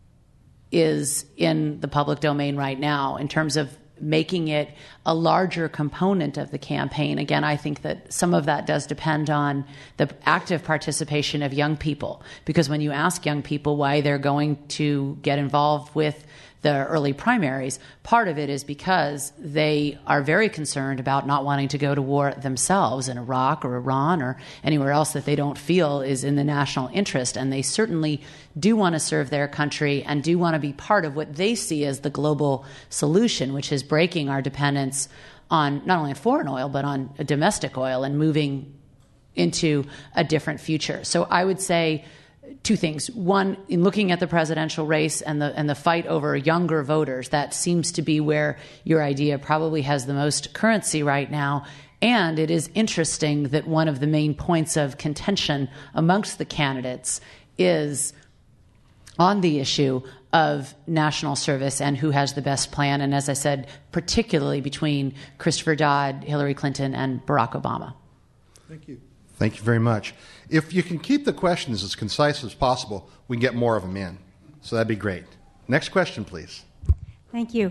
is in the public domain right now in terms of making it a larger component of the campaign. Again, I think that some of that does depend on the active participation of young people, because when you ask young people why they're going to get involved with the early primaries, part of it is because they are very concerned about not wanting to go to war themselves in Iraq or Iran or anywhere else that they don't feel is in the national interest. And they certainly do want to serve their country and do want to be part of what they see as the global solution, which is breaking our dependence on not only foreign oil, but on domestic oil and moving into a different future. So I would say 2 things. One, in looking at the presidential race and the fight over younger voters, that seems to be where your idea probably has the most currency right now. And it is interesting that one of the main points of contention amongst the candidates is on the issue of national service and who has the best plan. And as I said, particularly between Christopher Dodd, Hillary Clinton, and Barack Obama. Thank you. Thank you very much. If you can keep the questions as concise as possible, we can get more of them in. So that'd be great. Next question, please. Thank you.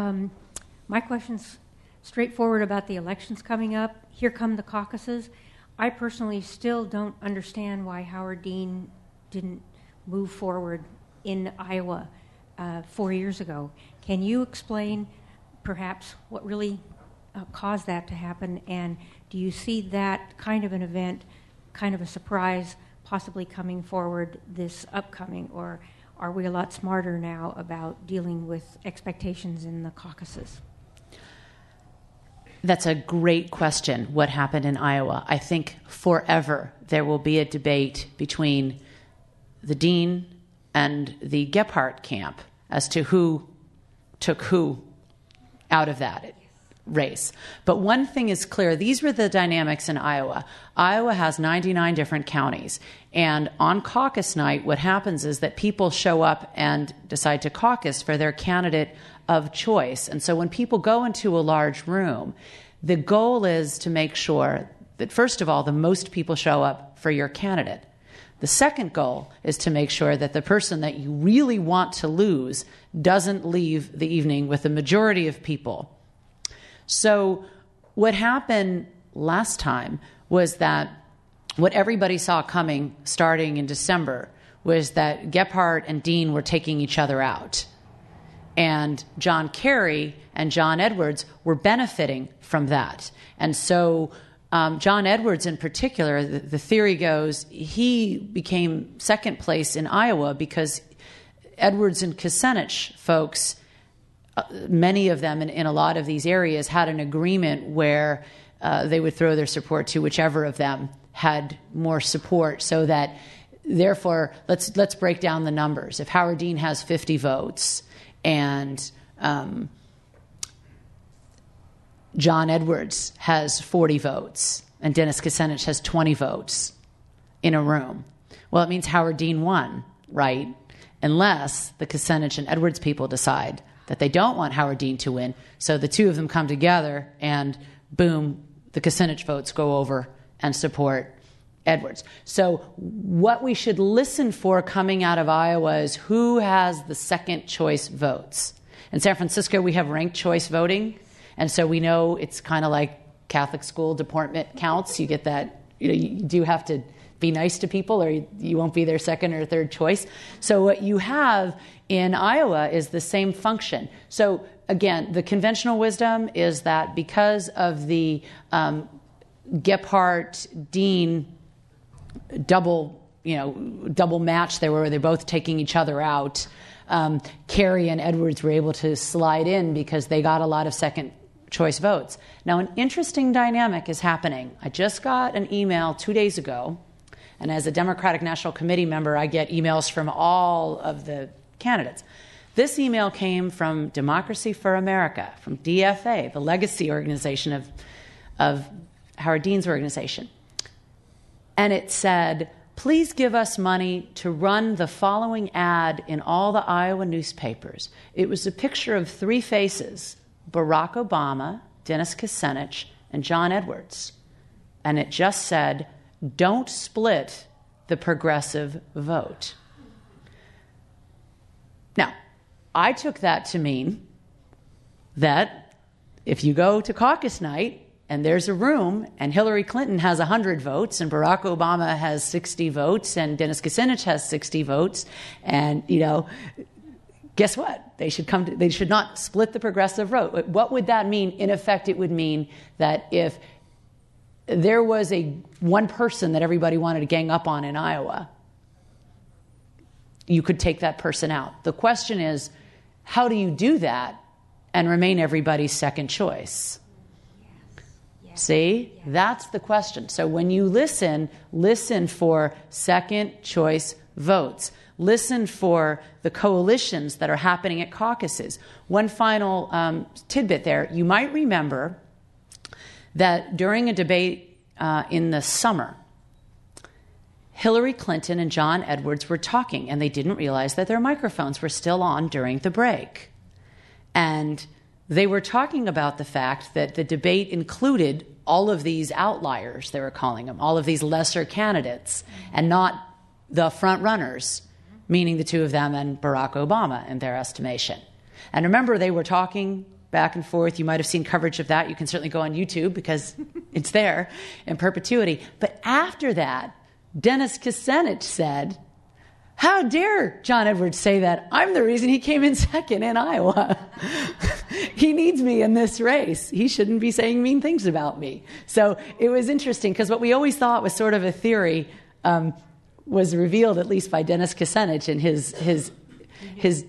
My question's straightforward about the elections coming up. Here come the caucuses. I personally still don't understand why Howard Dean didn't move forward in Iowa 4 years ago. Can you explain perhaps what really caused that to happen, and do you see that kind of an event, kind of a surprise, possibly coming forward this upcoming, or are we a lot smarter now about dealing with expectations in the caucuses? That's a great question, what happened in Iowa. I think forever there will be a debate between the Dean and the Gephardt camp as to who took who out of that race. But one thing is clear. These were the dynamics in Iowa. Iowa has 99 different counties. And on caucus night, what happens is that people show up and decide to caucus for their candidate of choice. And so when people go into a large room, the goal is to make sure that, first of all, the most people show up for your candidate. The second goal is to make sure that the person that you really want to lose doesn't leave the evening with the majority of people. So what happened last time was that what everybody saw coming starting in December was that Gephardt and Dean were taking each other out. And John Kerry and John Edwards were benefiting from that. And so John Edwards in particular, the theory goes, he became second place in Iowa because Edwards and Kucinich folks, many of them in a lot of these areas, had an agreement where they would throw their support to whichever of them had more support, so that, therefore, let's break down the numbers. If Howard Dean has 50 votes and John Edwards has 40 votes and Dennis Kucinich has 20 votes in a room, well, it means Howard Dean won, right? Unless the Kucinich and Edwards people decide that they don't want Howard Dean to win. So the two of them come together and boom, the Kucinich votes go over and support Edwards. So what we should listen for coming out of Iowa is who has the second choice votes. In San Francisco, we have ranked choice voting. And so we know it's kind of like Catholic school deportment counts. You get that, you do have to be nice to people or you won't be their second or third choice. So what you have in Iowa is the same function. So again, the conventional wisdom is that because of the Gephardt-Dean double match there where they're both taking each other out, Kerry and Edwards were able to slide in because they got a lot of second choice votes. Now, an interesting dynamic is happening. I just got an email 2 days ago, and as a Democratic National Committee member, I get emails from all of the candidates. This email came from Democracy for America, from DFA, the legacy organization of Howard Dean's organization. And it said, please give us money to run the following ad in all the Iowa newspapers. It was a picture of three faces, Barack Obama, Dennis Kucinich, and John Edwards. And it just said, don't split the progressive vote. Now, I took that to mean that if you go to caucus night and there's a room and Hillary Clinton has 100 votes and Barack Obama has 60 votes and Dennis Kucinich has 60 votes, and, guess what? They should not split the progressive vote. What would that mean? In effect, it would mean that if there was one person that everybody wanted to gang up on in Iowa, you could take that person out. The question is, how do you do that and remain everybody's second choice? Yes. See? Yes. That's the question. So when you listen for second choice votes. Listen for the coalitions that are happening at caucuses. One final tidbit there. You might remember that during a debate in the summer, Hillary Clinton and John Edwards were talking, and they didn't realize that their microphones were still on during the break. And they were talking about the fact that the debate included all of these outliers, they were calling them, all of these lesser candidates, and not the front runners, meaning the two of them and Barack Obama in their estimation. And remember, they were talking back and forth. You might have seen coverage of that. You can certainly go on YouTube because it's there in perpetuity. But after that, Dennis Kucinich said, how dare John Edwards say that? I'm the reason he came in second in Iowa. He needs me in this race. He shouldn't be saying mean things about me. So it was interesting because what we always thought was sort of a theory was revealed, at least by Dennis Kucinich, in his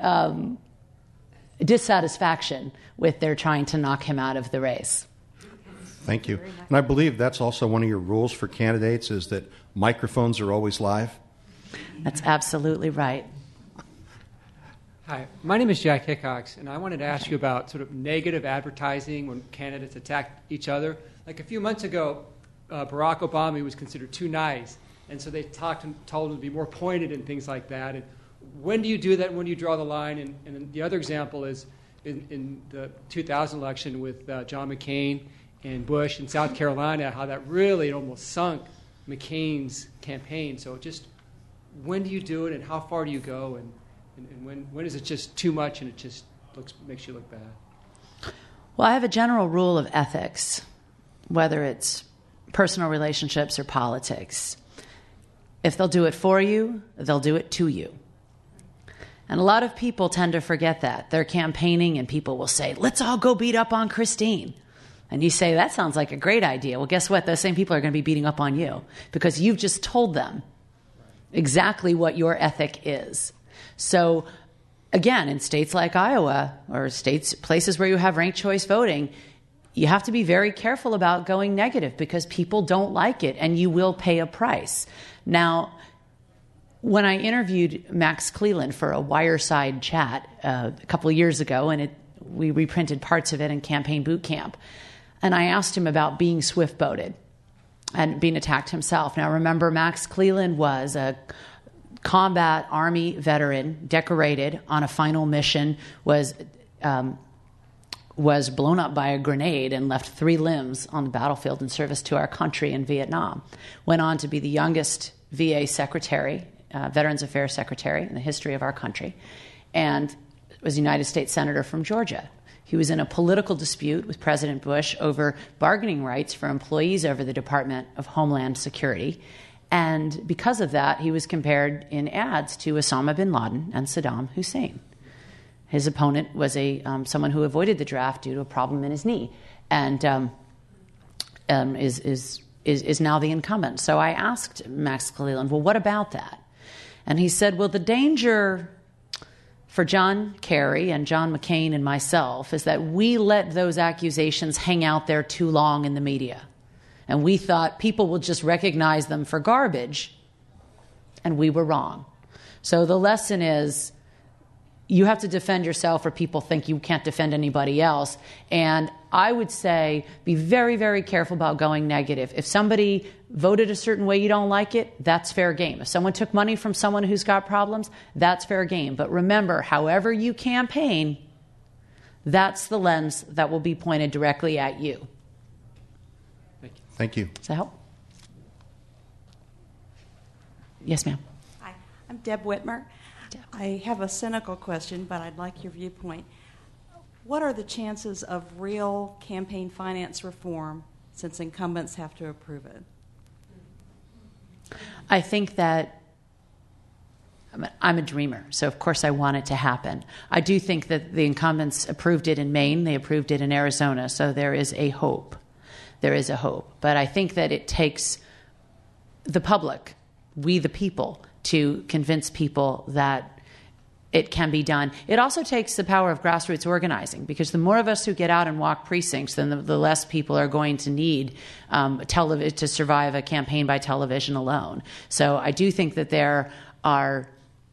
dissatisfaction with their trying to knock him out of the race. Thank you. And I believe that's also one of your rules for candidates, is that microphones are always live. That's absolutely right. Hi, my name is Jack Hickox, and I wanted to ask you about sort of negative advertising when candidates attack each other. Like a few months ago, Barack Obama was considered too nice, and so they told him to be more pointed and things like that. And when do you do that, and when do you draw the line? And then the other example is in the 2000 election with John McCain and Bush in South Carolina, how that really almost sunk McCain's campaign. So just when do you do it, and how far do you go, and when is it just too much and it just makes you look bad? Well, I have a general rule of ethics, whether it's personal relationships or politics. If they'll do it for you, they'll do it to you. And a lot of people tend to forget that. They're campaigning and people will say, let's all go beat up on Christine. And you say, that sounds like a great idea. Well, guess what? Those same people are going to be beating up on you because you've just told them exactly what your ethic is. So, again, in states like Iowa or places where you have ranked choice voting, you have to be very careful about going negative because people don't like it and you will pay a price. Now, when I interviewed Max Cleland for a Wireside chat a couple of years ago, and we reprinted parts of it in Campaign Boot Camp, and I asked him about being swift voted and being attacked himself. Now, remember, Max Cleland was a combat Army veteran, decorated on a final mission, was blown up by a grenade and left 3 limbs on the battlefield in service to our country in Vietnam. Went on to be the youngest VA secretary, Veterans Affairs Secretary in the history of our country, and was a United States Senator from Georgia. He was in a political dispute with President Bush over bargaining rights for employees over the Department of Homeland Security. And because of that, he was compared in ads to Osama bin Laden and Saddam Hussein. His opponent was someone who avoided the draft due to a problem in his knee, and is now the incumbent. So I asked Max Cleland, well, what about that? And he said, well, the danger for John Kerry and John McCain and myself is that we let those accusations hang out there too long in the media. And we thought people will just recognize them for garbage, and we were wrong. So the lesson is you have to defend yourself or people think you can't defend anybody else. And I would say be very, very careful about going negative. If somebody voted a certain way you don't like it, that's fair game. If someone took money from someone who's got problems, that's fair game. But remember, however you campaign, that's the lens that will be pointed directly at you. Thank you. Does that help? Yes, ma'am. Hi, I'm Deb Whitmer. I have a cynical question, but I'd like your viewpoint. What are the chances of real campaign finance reform since incumbents have to approve it? I think that I'm a dreamer, so of course I want it to happen. I do think that the incumbents approved it in Maine, they approved it in Arizona, so there is a hope. There is a hope. But I think that it takes the public, we the people, to convince people that it can be done. It also takes the power of grassroots organizing, because the more of us who get out and walk precincts, then the less people are going to need to survive a campaign by television alone. So I do think that there are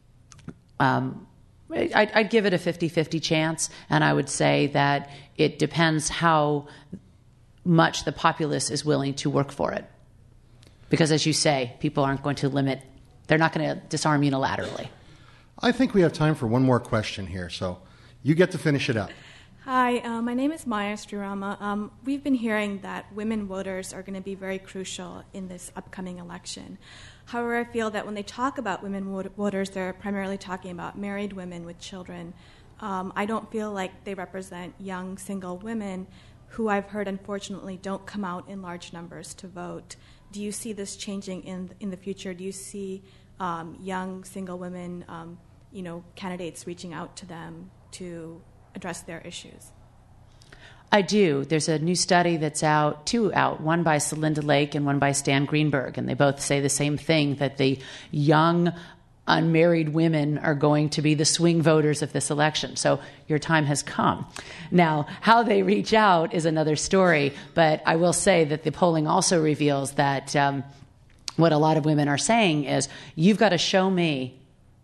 I'd give it a 50-50 chance, and I would say that it depends how much the populace is willing to work for it. Because as you say, people aren't going to they're not going to disarm unilaterally. I think we have time for one more question here, so you get to finish it up. Hi, my name is Maya Strurama. We've been hearing that women voters are going to be very crucial in this upcoming election. However, I feel that when they talk about women voters, they're primarily talking about married women with children. I don't feel like they represent young single women who I've heard, unfortunately, don't come out in large numbers to vote. Do you see this changing in the future? Do you see young single women, candidates reaching out to them to address their issues? I do. There's a new study that's two out, one by Celinda Lake and one by Stan Greenberg, and they both say the same thing, that the young unmarried women are going to be the swing voters of this election. So your time has come. Now, how they reach out is another story, but I will say that the polling also reveals that what a lot of women are saying is, you've got to show me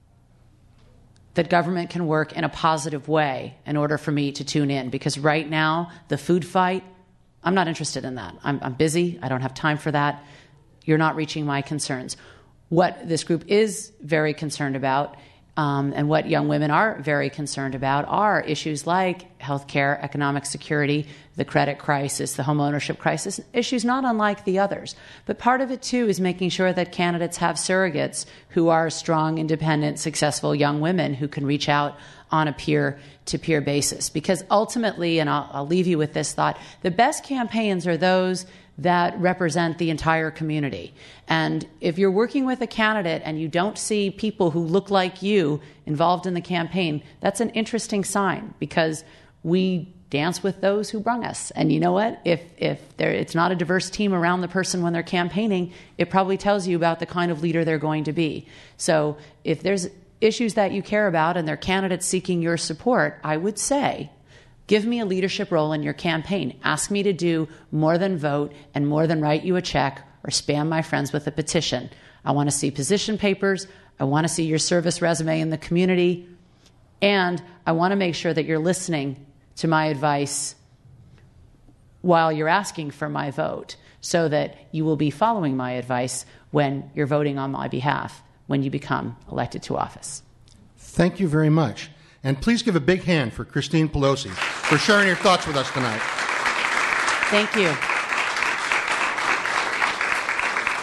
that government can work in a positive way in order for me to tune in. Because right now, the food fight, I'm not interested in that. I'm busy. I don't have time for that. You're not reaching my concerns. What this group is very concerned about, and what young women are very concerned about, are issues like healthcare, economic security, the credit crisis, the home ownership crisis, issues not unlike the others. But part of it, too, is making sure that candidates have surrogates who are strong, independent, successful young women who can reach out on a peer-to-peer basis. Because ultimately, and I'll leave you with this thought, the best campaigns are those that represent the entire community. And if you're working with a candidate and you don't see people who look like you involved in the campaign, that's an interesting sign, because we dance with those who brung us. And you know what? If it's not a diverse team around the person when they're campaigning, it probably tells you about the kind of leader they're going to be. So if there's issues that you care about and they're candidates seeking your support, I would say, give me a leadership role in your campaign. Ask me to do more than vote and more than write you a check or spam my friends with a petition. I want to see position papers. I want to see your service resume in the community. And I want to make sure that you're listening to my advice while you're asking for my vote, so that you will be following my advice when you're voting on my behalf when you become elected to office. Thank you very much. And please give a big hand for Christine Pelosi for sharing your thoughts with us tonight. Thank you.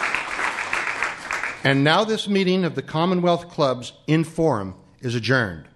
And now this meeting of the Commonwealth Club's In Forum is adjourned.